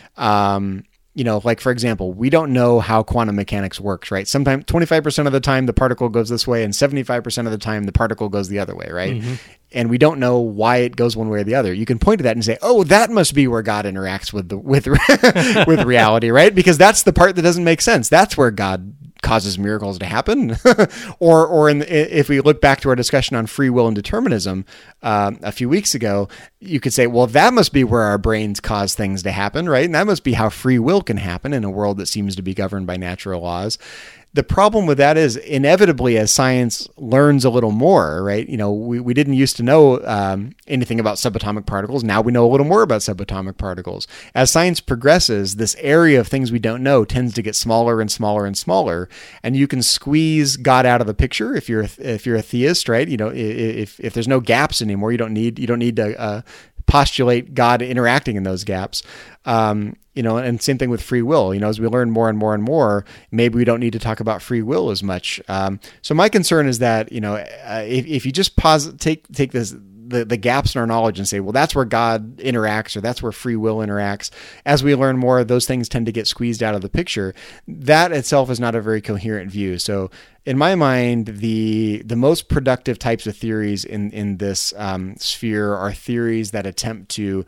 Um You know, like, for example, we don't know how quantum mechanics works, right? Sometimes twenty-five percent of the time the particle goes this way and seventy-five percent of the time the particle goes the other way, right? Mm-hmm. And we don't know why it goes one way or the other. You can point to that and say, oh, that must be where God interacts with the with with reality, right? Because that's the part that doesn't make sense. That's where God causes miracles to happen. or or in, if we look back to our discussion on free will and determinism um, a few weeks ago, you could say, well, that must be where our brains cause things to happen, right? And that must be how free will can happen in a world that seems to be governed by natural laws. The problem with that is, inevitably, as science learns a little more, right? You know, we, we didn't used to know um, anything about subatomic particles. Now we know a little more about subatomic particles. As science progresses, this area of things we don't know tends to get smaller and smaller and smaller. And you can squeeze God out of the picture if you're if you're a theist, right? You know, if if there's no gaps anymore, you don't need you don't need to uh, postulate God interacting in those gaps. Um, you know, and same thing with free will. You know, as we learn more and more and more, maybe we don't need to talk about free will as much. Um, so my concern is that, you know, uh, if, if you just pause, take take this the the gaps in our knowledge and say, well, that's where God interacts, or that's where free will interacts. As we learn more, those things tend to get squeezed out of the picture. That itself is not a very coherent view. So in my mind, the the most productive types of theories in, in this um, sphere are theories that attempt to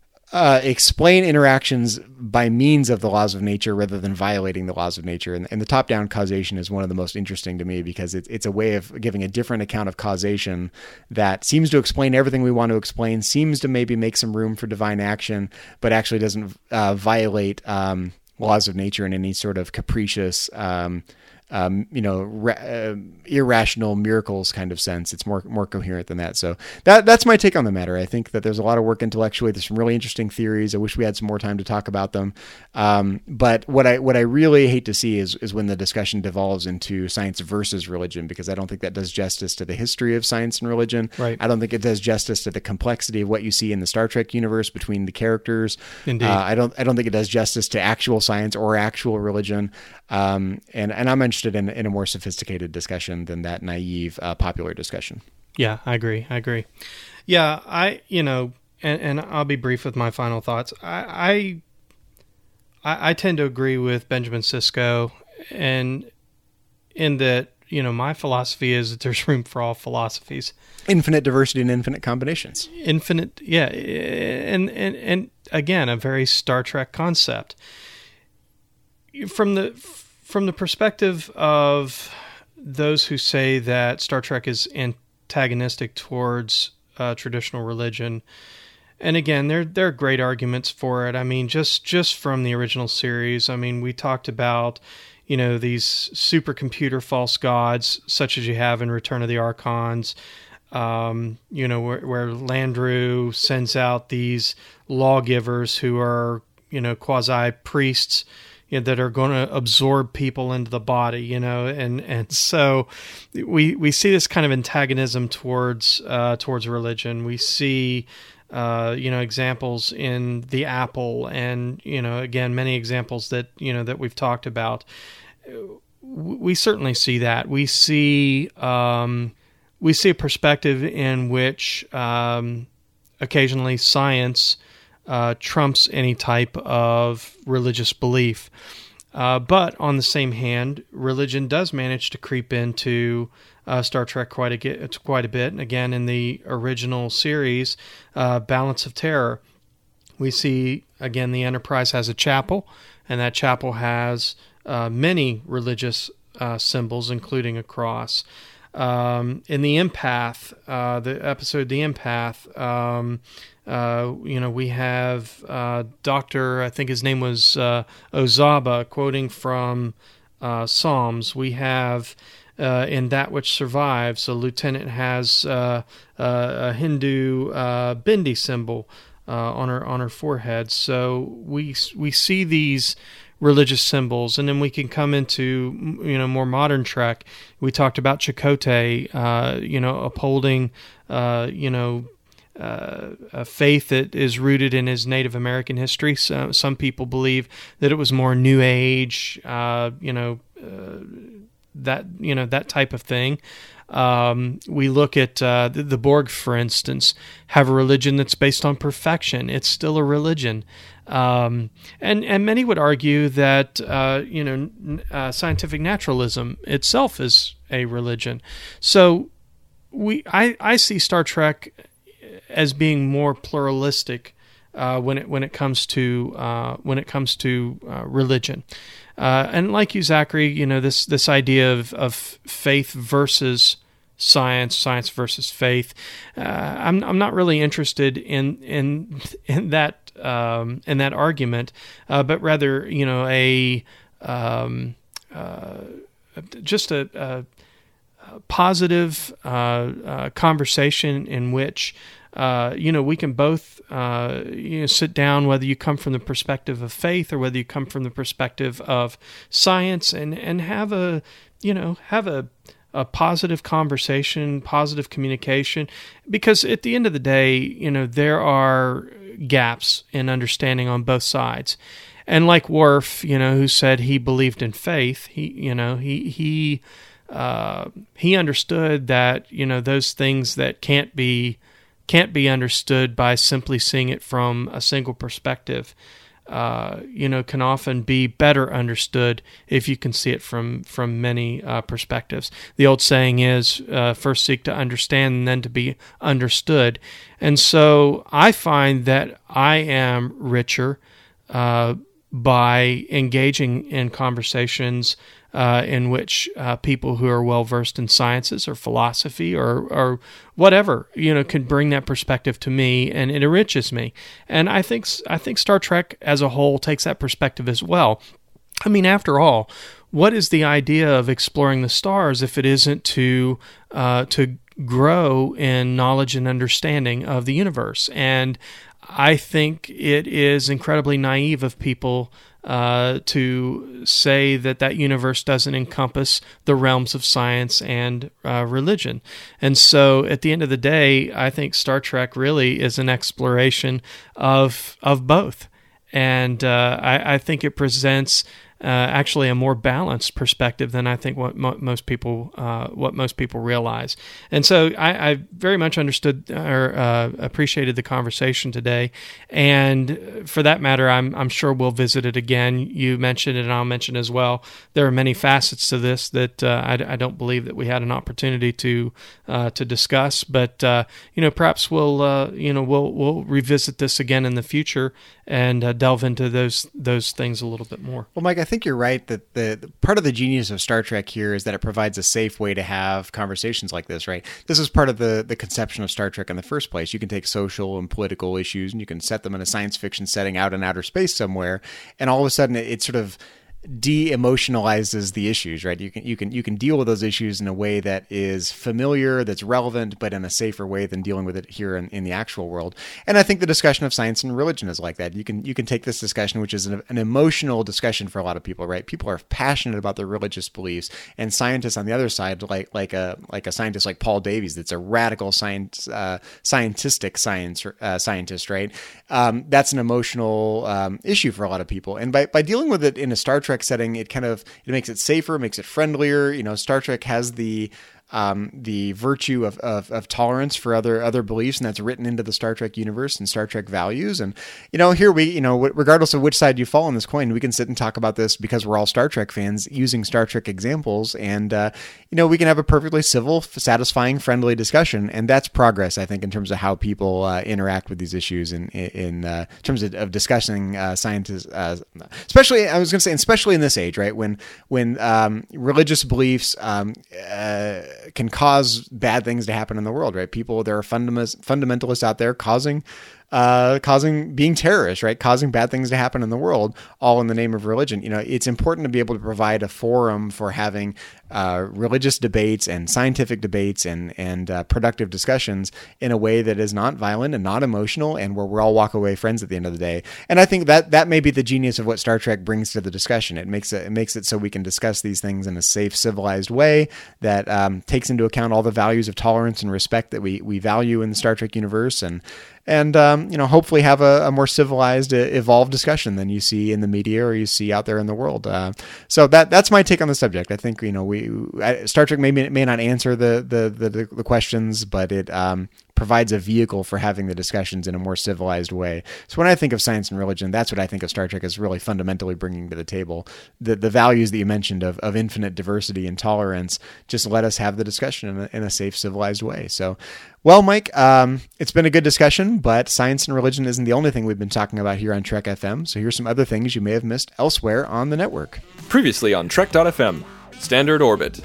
Uh, explain interactions by means of the laws of nature rather than violating the laws of nature. And, and the top-down causation is one of the most interesting to me, because it's it's a way of giving a different account of causation that seems to explain everything we want to explain, seems to maybe make some room for divine action, but actually doesn't uh, violate um, laws of nature in any sort of capricious um Um, you know, ra- uh, irrational miracles kind of sense. It's more more coherent than that. So that that's my take on the matter. I think that there's a lot of work intellectually. There's some really interesting theories. I wish we had some more time to talk about them. Um, but what I what I really hate to see is is when the discussion devolves into science versus religion, because I don't think that does justice to the history of science and religion. Right. I don't think it does justice to the complexity of what you see in the Star Trek universe between the characters. Indeed. Uh, I don't I don't think it does justice to actual science or actual religion. Um, and and I'm interested in, in a more sophisticated discussion than that naive uh, popular discussion. Yeah, I agree. I agree. Yeah, I you know, and, and I'll be brief with my final thoughts. I, I I tend to agree with Benjamin Sisko, and in that, you know, my philosophy is that there's room for all philosophies. Infinite diversity and infinite combinations. Infinite, yeah, and and and again, a very Star Trek concept. from the from the perspective of those who say that Star Trek is antagonistic towards uh, traditional religion, and again, there there are great arguments for it. I mean, just just from the original series, I mean, we talked about, you know, these supercomputer false gods, such as you have in Return of the Archons. Um, you know, where, where Landru sends out these lawgivers who are, you know, quasi priests, you know, that are going to absorb people into the body, you know, and, and so we we see this kind of antagonism towards uh, towards religion. We see, uh, you know, examples in the Apple, and, you know, again, many examples that, you know, that we've talked about. We certainly see that. We see um, we see a perspective in which um, occasionally science Uh, trumps any type of religious belief. Uh, but on the same hand, religion does manage to creep into uh, Star Trek quite a, get, quite a bit. And again, in the original series, uh, Balance of Terror, we see, again, the Enterprise has a chapel, and that chapel has uh, many religious uh, symbols, including a cross. Um, in the Empath, uh, the episode The Empath, um, uh, you know, we have uh, Doctor, I think his name was uh, Ozaba, quoting from uh, Psalms. We have uh, in That Which Survives, a lieutenant has uh, uh, a Hindu uh, bindi symbol uh, on her on her forehead. So we we see these religious symbols, and then we can come into, you know, more modern Trek. We talked about Chakotay, uh, you know, upholding, uh, you know, uh, a faith that is rooted in his Native American history. So some people believe that it was more New Age, uh, you know, uh, that you know that type of thing. Um, we look at uh, the, the Borg, for instance, have a religion that's based on perfection. It's still a religion. Um, and, and many would argue that, uh, you know, uh, scientific naturalism itself is a religion. So we, I, I see Star Trek as being more pluralistic, uh, when it, when it comes to, uh, when it comes to, uh, religion. Uh, and like you, Zachary, you know, this, this idea of, of faith versus science, science versus faith. Uh, I'm, I'm not really interested in, in, in that, Um, in that argument, uh, but rather, you know, a um, uh, just a, a, a positive uh, uh, conversation in which, uh, you know, we can both uh, you know, sit down, whether you come from the perspective of faith or whether you come from the perspective of science, and, and have a, you know, have a a positive conversation, positive communication, because at the end of the day, you know, there are gaps in understanding on both sides. And like Worf, you know, who said he believed in faith, he, you know, he, he, uh, he understood that, you know, those things that can't be, can't be understood by simply seeing it from a single perspective, uh, you know, can often be better understood if you can see it from, from many uh, perspectives. The old saying is, uh, first seek to understand and then to be understood. And so I find that I am richer uh, by engaging in conversations uh, in which uh, people who are well-versed in sciences or philosophy or, or whatever, you know, can bring that perspective to me, and it enriches me. And I think I think Star Trek as a whole takes that perspective as well. I mean, after all, what is the idea of exploring the stars if it isn't to uh, to grow in knowledge and understanding of the universe? And I think it is incredibly naive of people uh, to say that that universe doesn't encompass the realms of science and uh, religion. And so at the end of the day, I think Star Trek really is an exploration of of both. And uh, I, I think it presents uh, actually a more balanced perspective than I think what mo- most people uh, what most people realize. And so I, I very much understood or uh, appreciated the conversation today. And for that matter, I'm I'm sure we'll visit it again. You mentioned it, and I'll mention as well. There are many facets to this that uh, I, I don't believe that we had an opportunity to uh, to discuss. But uh, you know, perhaps we'll uh, you know we'll we'll revisit this again in the future and uh, delve into those those things a little bit more. Well, Mike, I think you're right that the, the part of the genius of Star Trek here is that it provides a safe way to have conversations like this, right? This is part of the, the conception of Star Trek in the first place. You can take social and political issues and you can set them in a science fiction setting out in outer space somewhere, and all of a sudden it, it sort of de-emotionalizes the issues, right? You can you can you can deal with those issues in a way that is familiar, that's relevant, but in a safer way than dealing with it here in, in the actual world. And I think the discussion of science and religion is like that. You can you can take this discussion, which is an, an emotional discussion for a lot of people, right? People are passionate about their religious beliefs, and scientists on the other side, like like a like a scientist like Paul Davies, that's a radical science uh, scientistic science uh, scientist, right? Um, that's an emotional um, issue for a lot of people, and by by dealing with it in a Star Trek setting, it kind of it makes it safer, makes it friendlier. You know, Star Trek has the um, the virtue of, of of tolerance for other other beliefs, and that's written into the Star Trek universe and Star Trek values. And you know, here we, you know, regardless of which side you fall on this coin, we can sit and talk about this because we're all Star Trek fans, using Star Trek examples, and uh, you know, we can have a perfectly civil, satisfying, friendly discussion, and that's progress, I think, in terms of how people uh, interact with these issues in in uh, terms of, of discussing uh, scientists, uh, especially I was going to say, especially in this age, right, when when um, religious beliefs um, uh, can cause bad things to happen in the world, right? People, there are fundament- fundamentalists out there causing, uh, causing, being terrorists, right? Causing bad things to happen in the world, all in the name of religion. You know, it's important to be able to provide a forum for having uh, religious debates and scientific debates and and uh, productive discussions in a way that is not violent and not emotional, and where we all walk away friends at the end of the day. And I think that that may be the genius of what Star Trek brings to the discussion. It makes it it makes it so we can discuss these things in a safe, civilized way that um, takes into account all the values of tolerance and respect that we we value in the Star Trek universe, and and um, you know, hopefully have a, a more civilized, uh, evolved discussion than you see in the media or you see out there in the world. Uh, so that that's my take on the subject. I think, you know, we I, Star Trek may may not answer the the the, the questions, but it um, provides a vehicle for having the discussions in a more civilized way. So when I think of science and religion, that's what I think of Star Trek as really fundamentally bringing to the table. The the values that you mentioned of, of infinite diversity and tolerance just let us have the discussion in a, in a safe, civilized way. So, well, Mike, um, it's been a good discussion, but science and religion isn't the only thing we've been talking about here on Trek F M. So here's some other things you may have missed elsewhere on the network. Previously on Trek dot F M, Standard Orbit.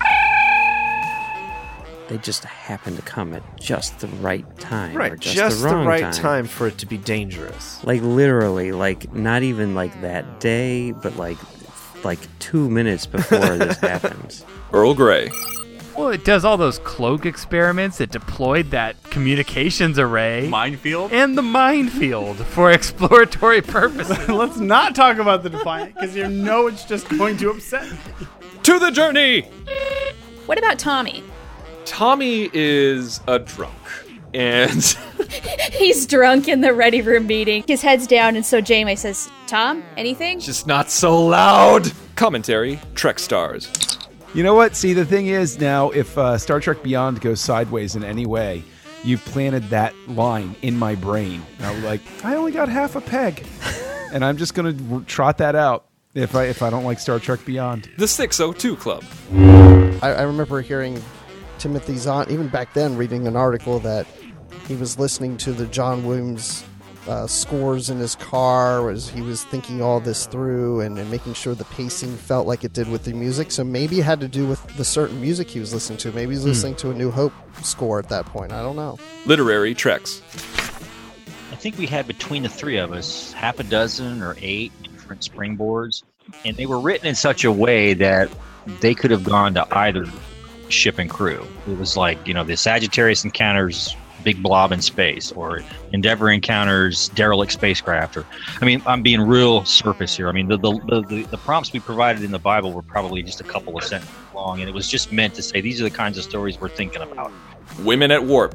They just happen to come at just the right time. Right, or just, just the, the wrong right time. time for it to be dangerous. Like literally, like not even like that day, but like like two minutes before this happens. Earl Grey. Well, it does all those cloak experiments. It deployed that communications array. Minefield? And the minefield for exploratory purposes. Let's not talk about the Defiant, because you know it's just going to upset me. To the journey! What about Tommy? Tommy is a drunk. And he's drunk in the ready room meeting. His head's down, and so Janeway says, Tom, anything? Just not so loud. Commentary, Trek Stars. You know what? See, the thing is now, if uh, Star Trek Beyond goes sideways in any way, you've planted that line in my brain. And I'll be like, I only got half a peg. And I'm just going to trot that out if I if I don't like Star Trek Beyond. The six oh two Club. I, I remember hearing Timothy Zahn, even back then, reading an article that he was listening to the John Williams uh, scores in his car as he was thinking all this through and, and making sure the pacing felt like it did with the music. So maybe it had to do with the certain music he was listening to. Maybe he was listening to a New Hope score at that point. I don't know. Literary Treks. I think we had between the three of us half a dozen or eight different springboards, and they were written in such a way that they could have gone to either ship and crew. It was like, you know, the Sagittarius encounters big blob in space, or Endeavour encounters derelict spacecraft, or I mean, I'm being real surface here. I mean, the the, the the prompts we provided in the Bible were probably just a couple of sentences long, and it was just meant to say these are the kinds of stories we're thinking about. Women at Warp.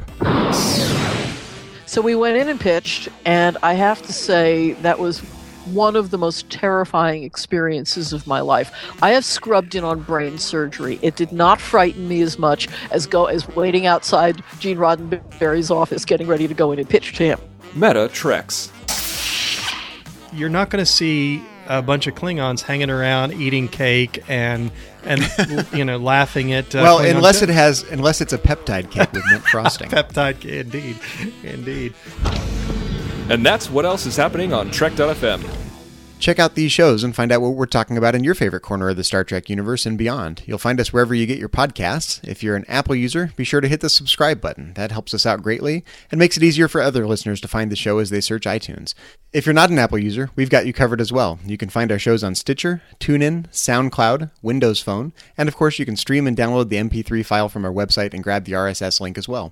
So we went in and pitched, and I have to say that was one of the most terrifying experiences of my life. I have scrubbed in on brain surgery. It did not frighten me as much as go as waiting outside Gene Roddenberry's office getting ready to go in and pitch to him. Meta Treks. You're not going to see a bunch of Klingons hanging around eating cake and and you know laughing at uh, well Klingon unless jokes. it has unless it's a peptide cake with mint frosting. Peptide cake, indeed, indeed. And that's what else is happening on Trek dot F M. Check out these shows and find out what we're talking about in your favorite corner of the Star Trek universe and beyond. You'll find us wherever you get your podcasts. If you're an Apple user, be sure to hit the subscribe button. That helps us out greatly and makes it easier for other listeners to find the show as they search iTunes. If you're not an Apple user, we've got you covered as well. You can find our shows on Stitcher, TuneIn, SoundCloud, Windows Phone, and of course you can stream and download the M P three file from our website and grab the R S S link as well.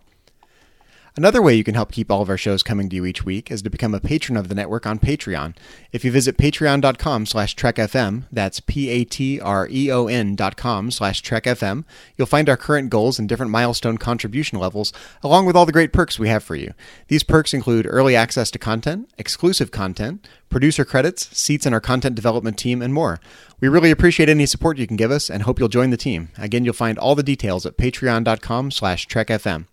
Another way you can help keep all of our shows coming to you each week is to become a patron of the network on Patreon. If you visit patreon.com slash trekfm, that's P-A-T-R-E-O-N dot com slash trekfm, you'll find our current goals and different milestone contribution levels, along with all the great perks we have for you. These perks include early access to content, exclusive content, producer credits, seats in our content development team, and more. We really appreciate any support you can give us and hope you'll join the team. Again, you'll find all the details at patreon.com slash trekfm.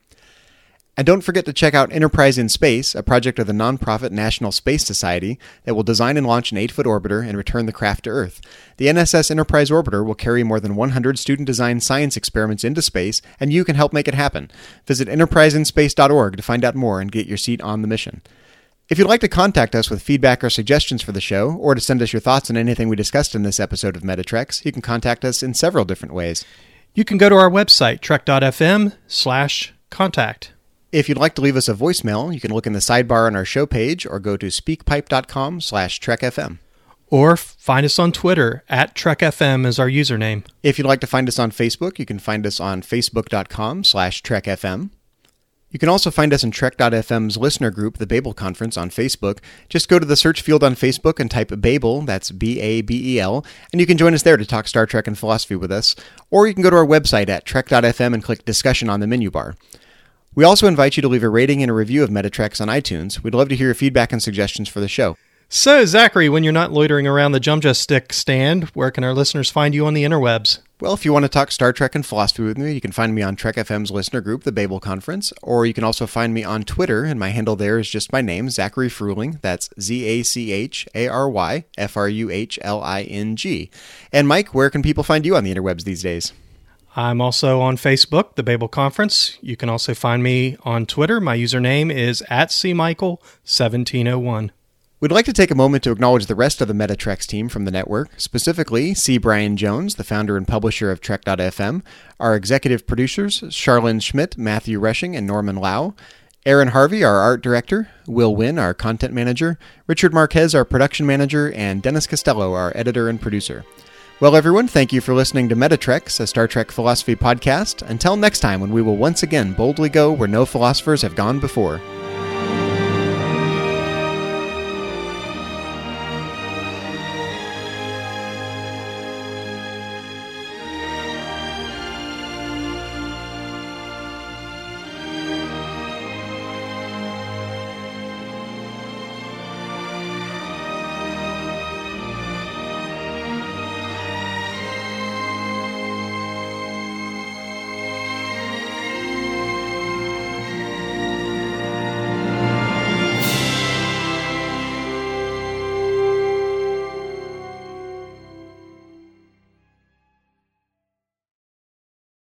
And don't forget to check out Enterprise in Space, a project of the nonprofit National Space Society that will design and launch an eight-foot orbiter and return the craft to Earth. The N S S Enterprise orbiter will carry more than one hundred student-designed science experiments into space, and you can help make it happen. Visit enterprise in space dot org to find out more and get your seat on the mission. If you'd like to contact us with feedback or suggestions for the show, or to send us your thoughts on anything we discussed in this episode of Metatreks, you can contact us in several different ways. You can go to our website, trek.fm slash contact. If you'd like to leave us a voicemail, you can look in the sidebar on our show page or go to speakpipe.com slash trekfm. Or find us on Twitter, at TrekFM is our username. If you'd like to find us on Facebook, you can find us on facebook.com slash trekfm. You can also find us in Trek.fm's listener group, the Babel Conference, on Facebook. Just go to the search field on Facebook and type Babel, that's B A B E L, and you can join us there to talk Star Trek and philosophy with us. Or you can go to our website at Trek.fm and click Discussion on the menu bar. We also invite you to leave a rating and a review of Metatreks on iTunes. We'd love to hear your feedback and suggestions for the show. So, Zachary, when you're not loitering around the Jumja Stick stand, where can our listeners find you on the interwebs? Well, if you want to talk Star Trek and philosophy with me, you can find me on Trek F M's listener group, the Babel Conference, or you can also find me on Twitter, and my handle there is just my name, Zachary Fruhling. That's Z A C H A R Y F R U H L I N G. And Mike, where can people find you on the interwebs these days? I'm also on Facebook, the Babel Conference. You can also find me on Twitter. My username is at C Michael seventeen oh one. We'd like to take a moment to acknowledge the rest of the Metatreks team from the network, specifically C. Brian Jones, the founder and publisher of Trek.fm, our executive producers, Charlene Schmidt, Matthew Rushing, and Norman Lau, Aaron Harvey, our art director, Will Wynn, our content manager, Richard Marquez, our production manager, and Dennis Costello, our editor and producer. Well, everyone, thank you for listening to Metatreks, a Star Trek philosophy podcast. Until next time, when we will once again boldly go where no philosophers have gone before.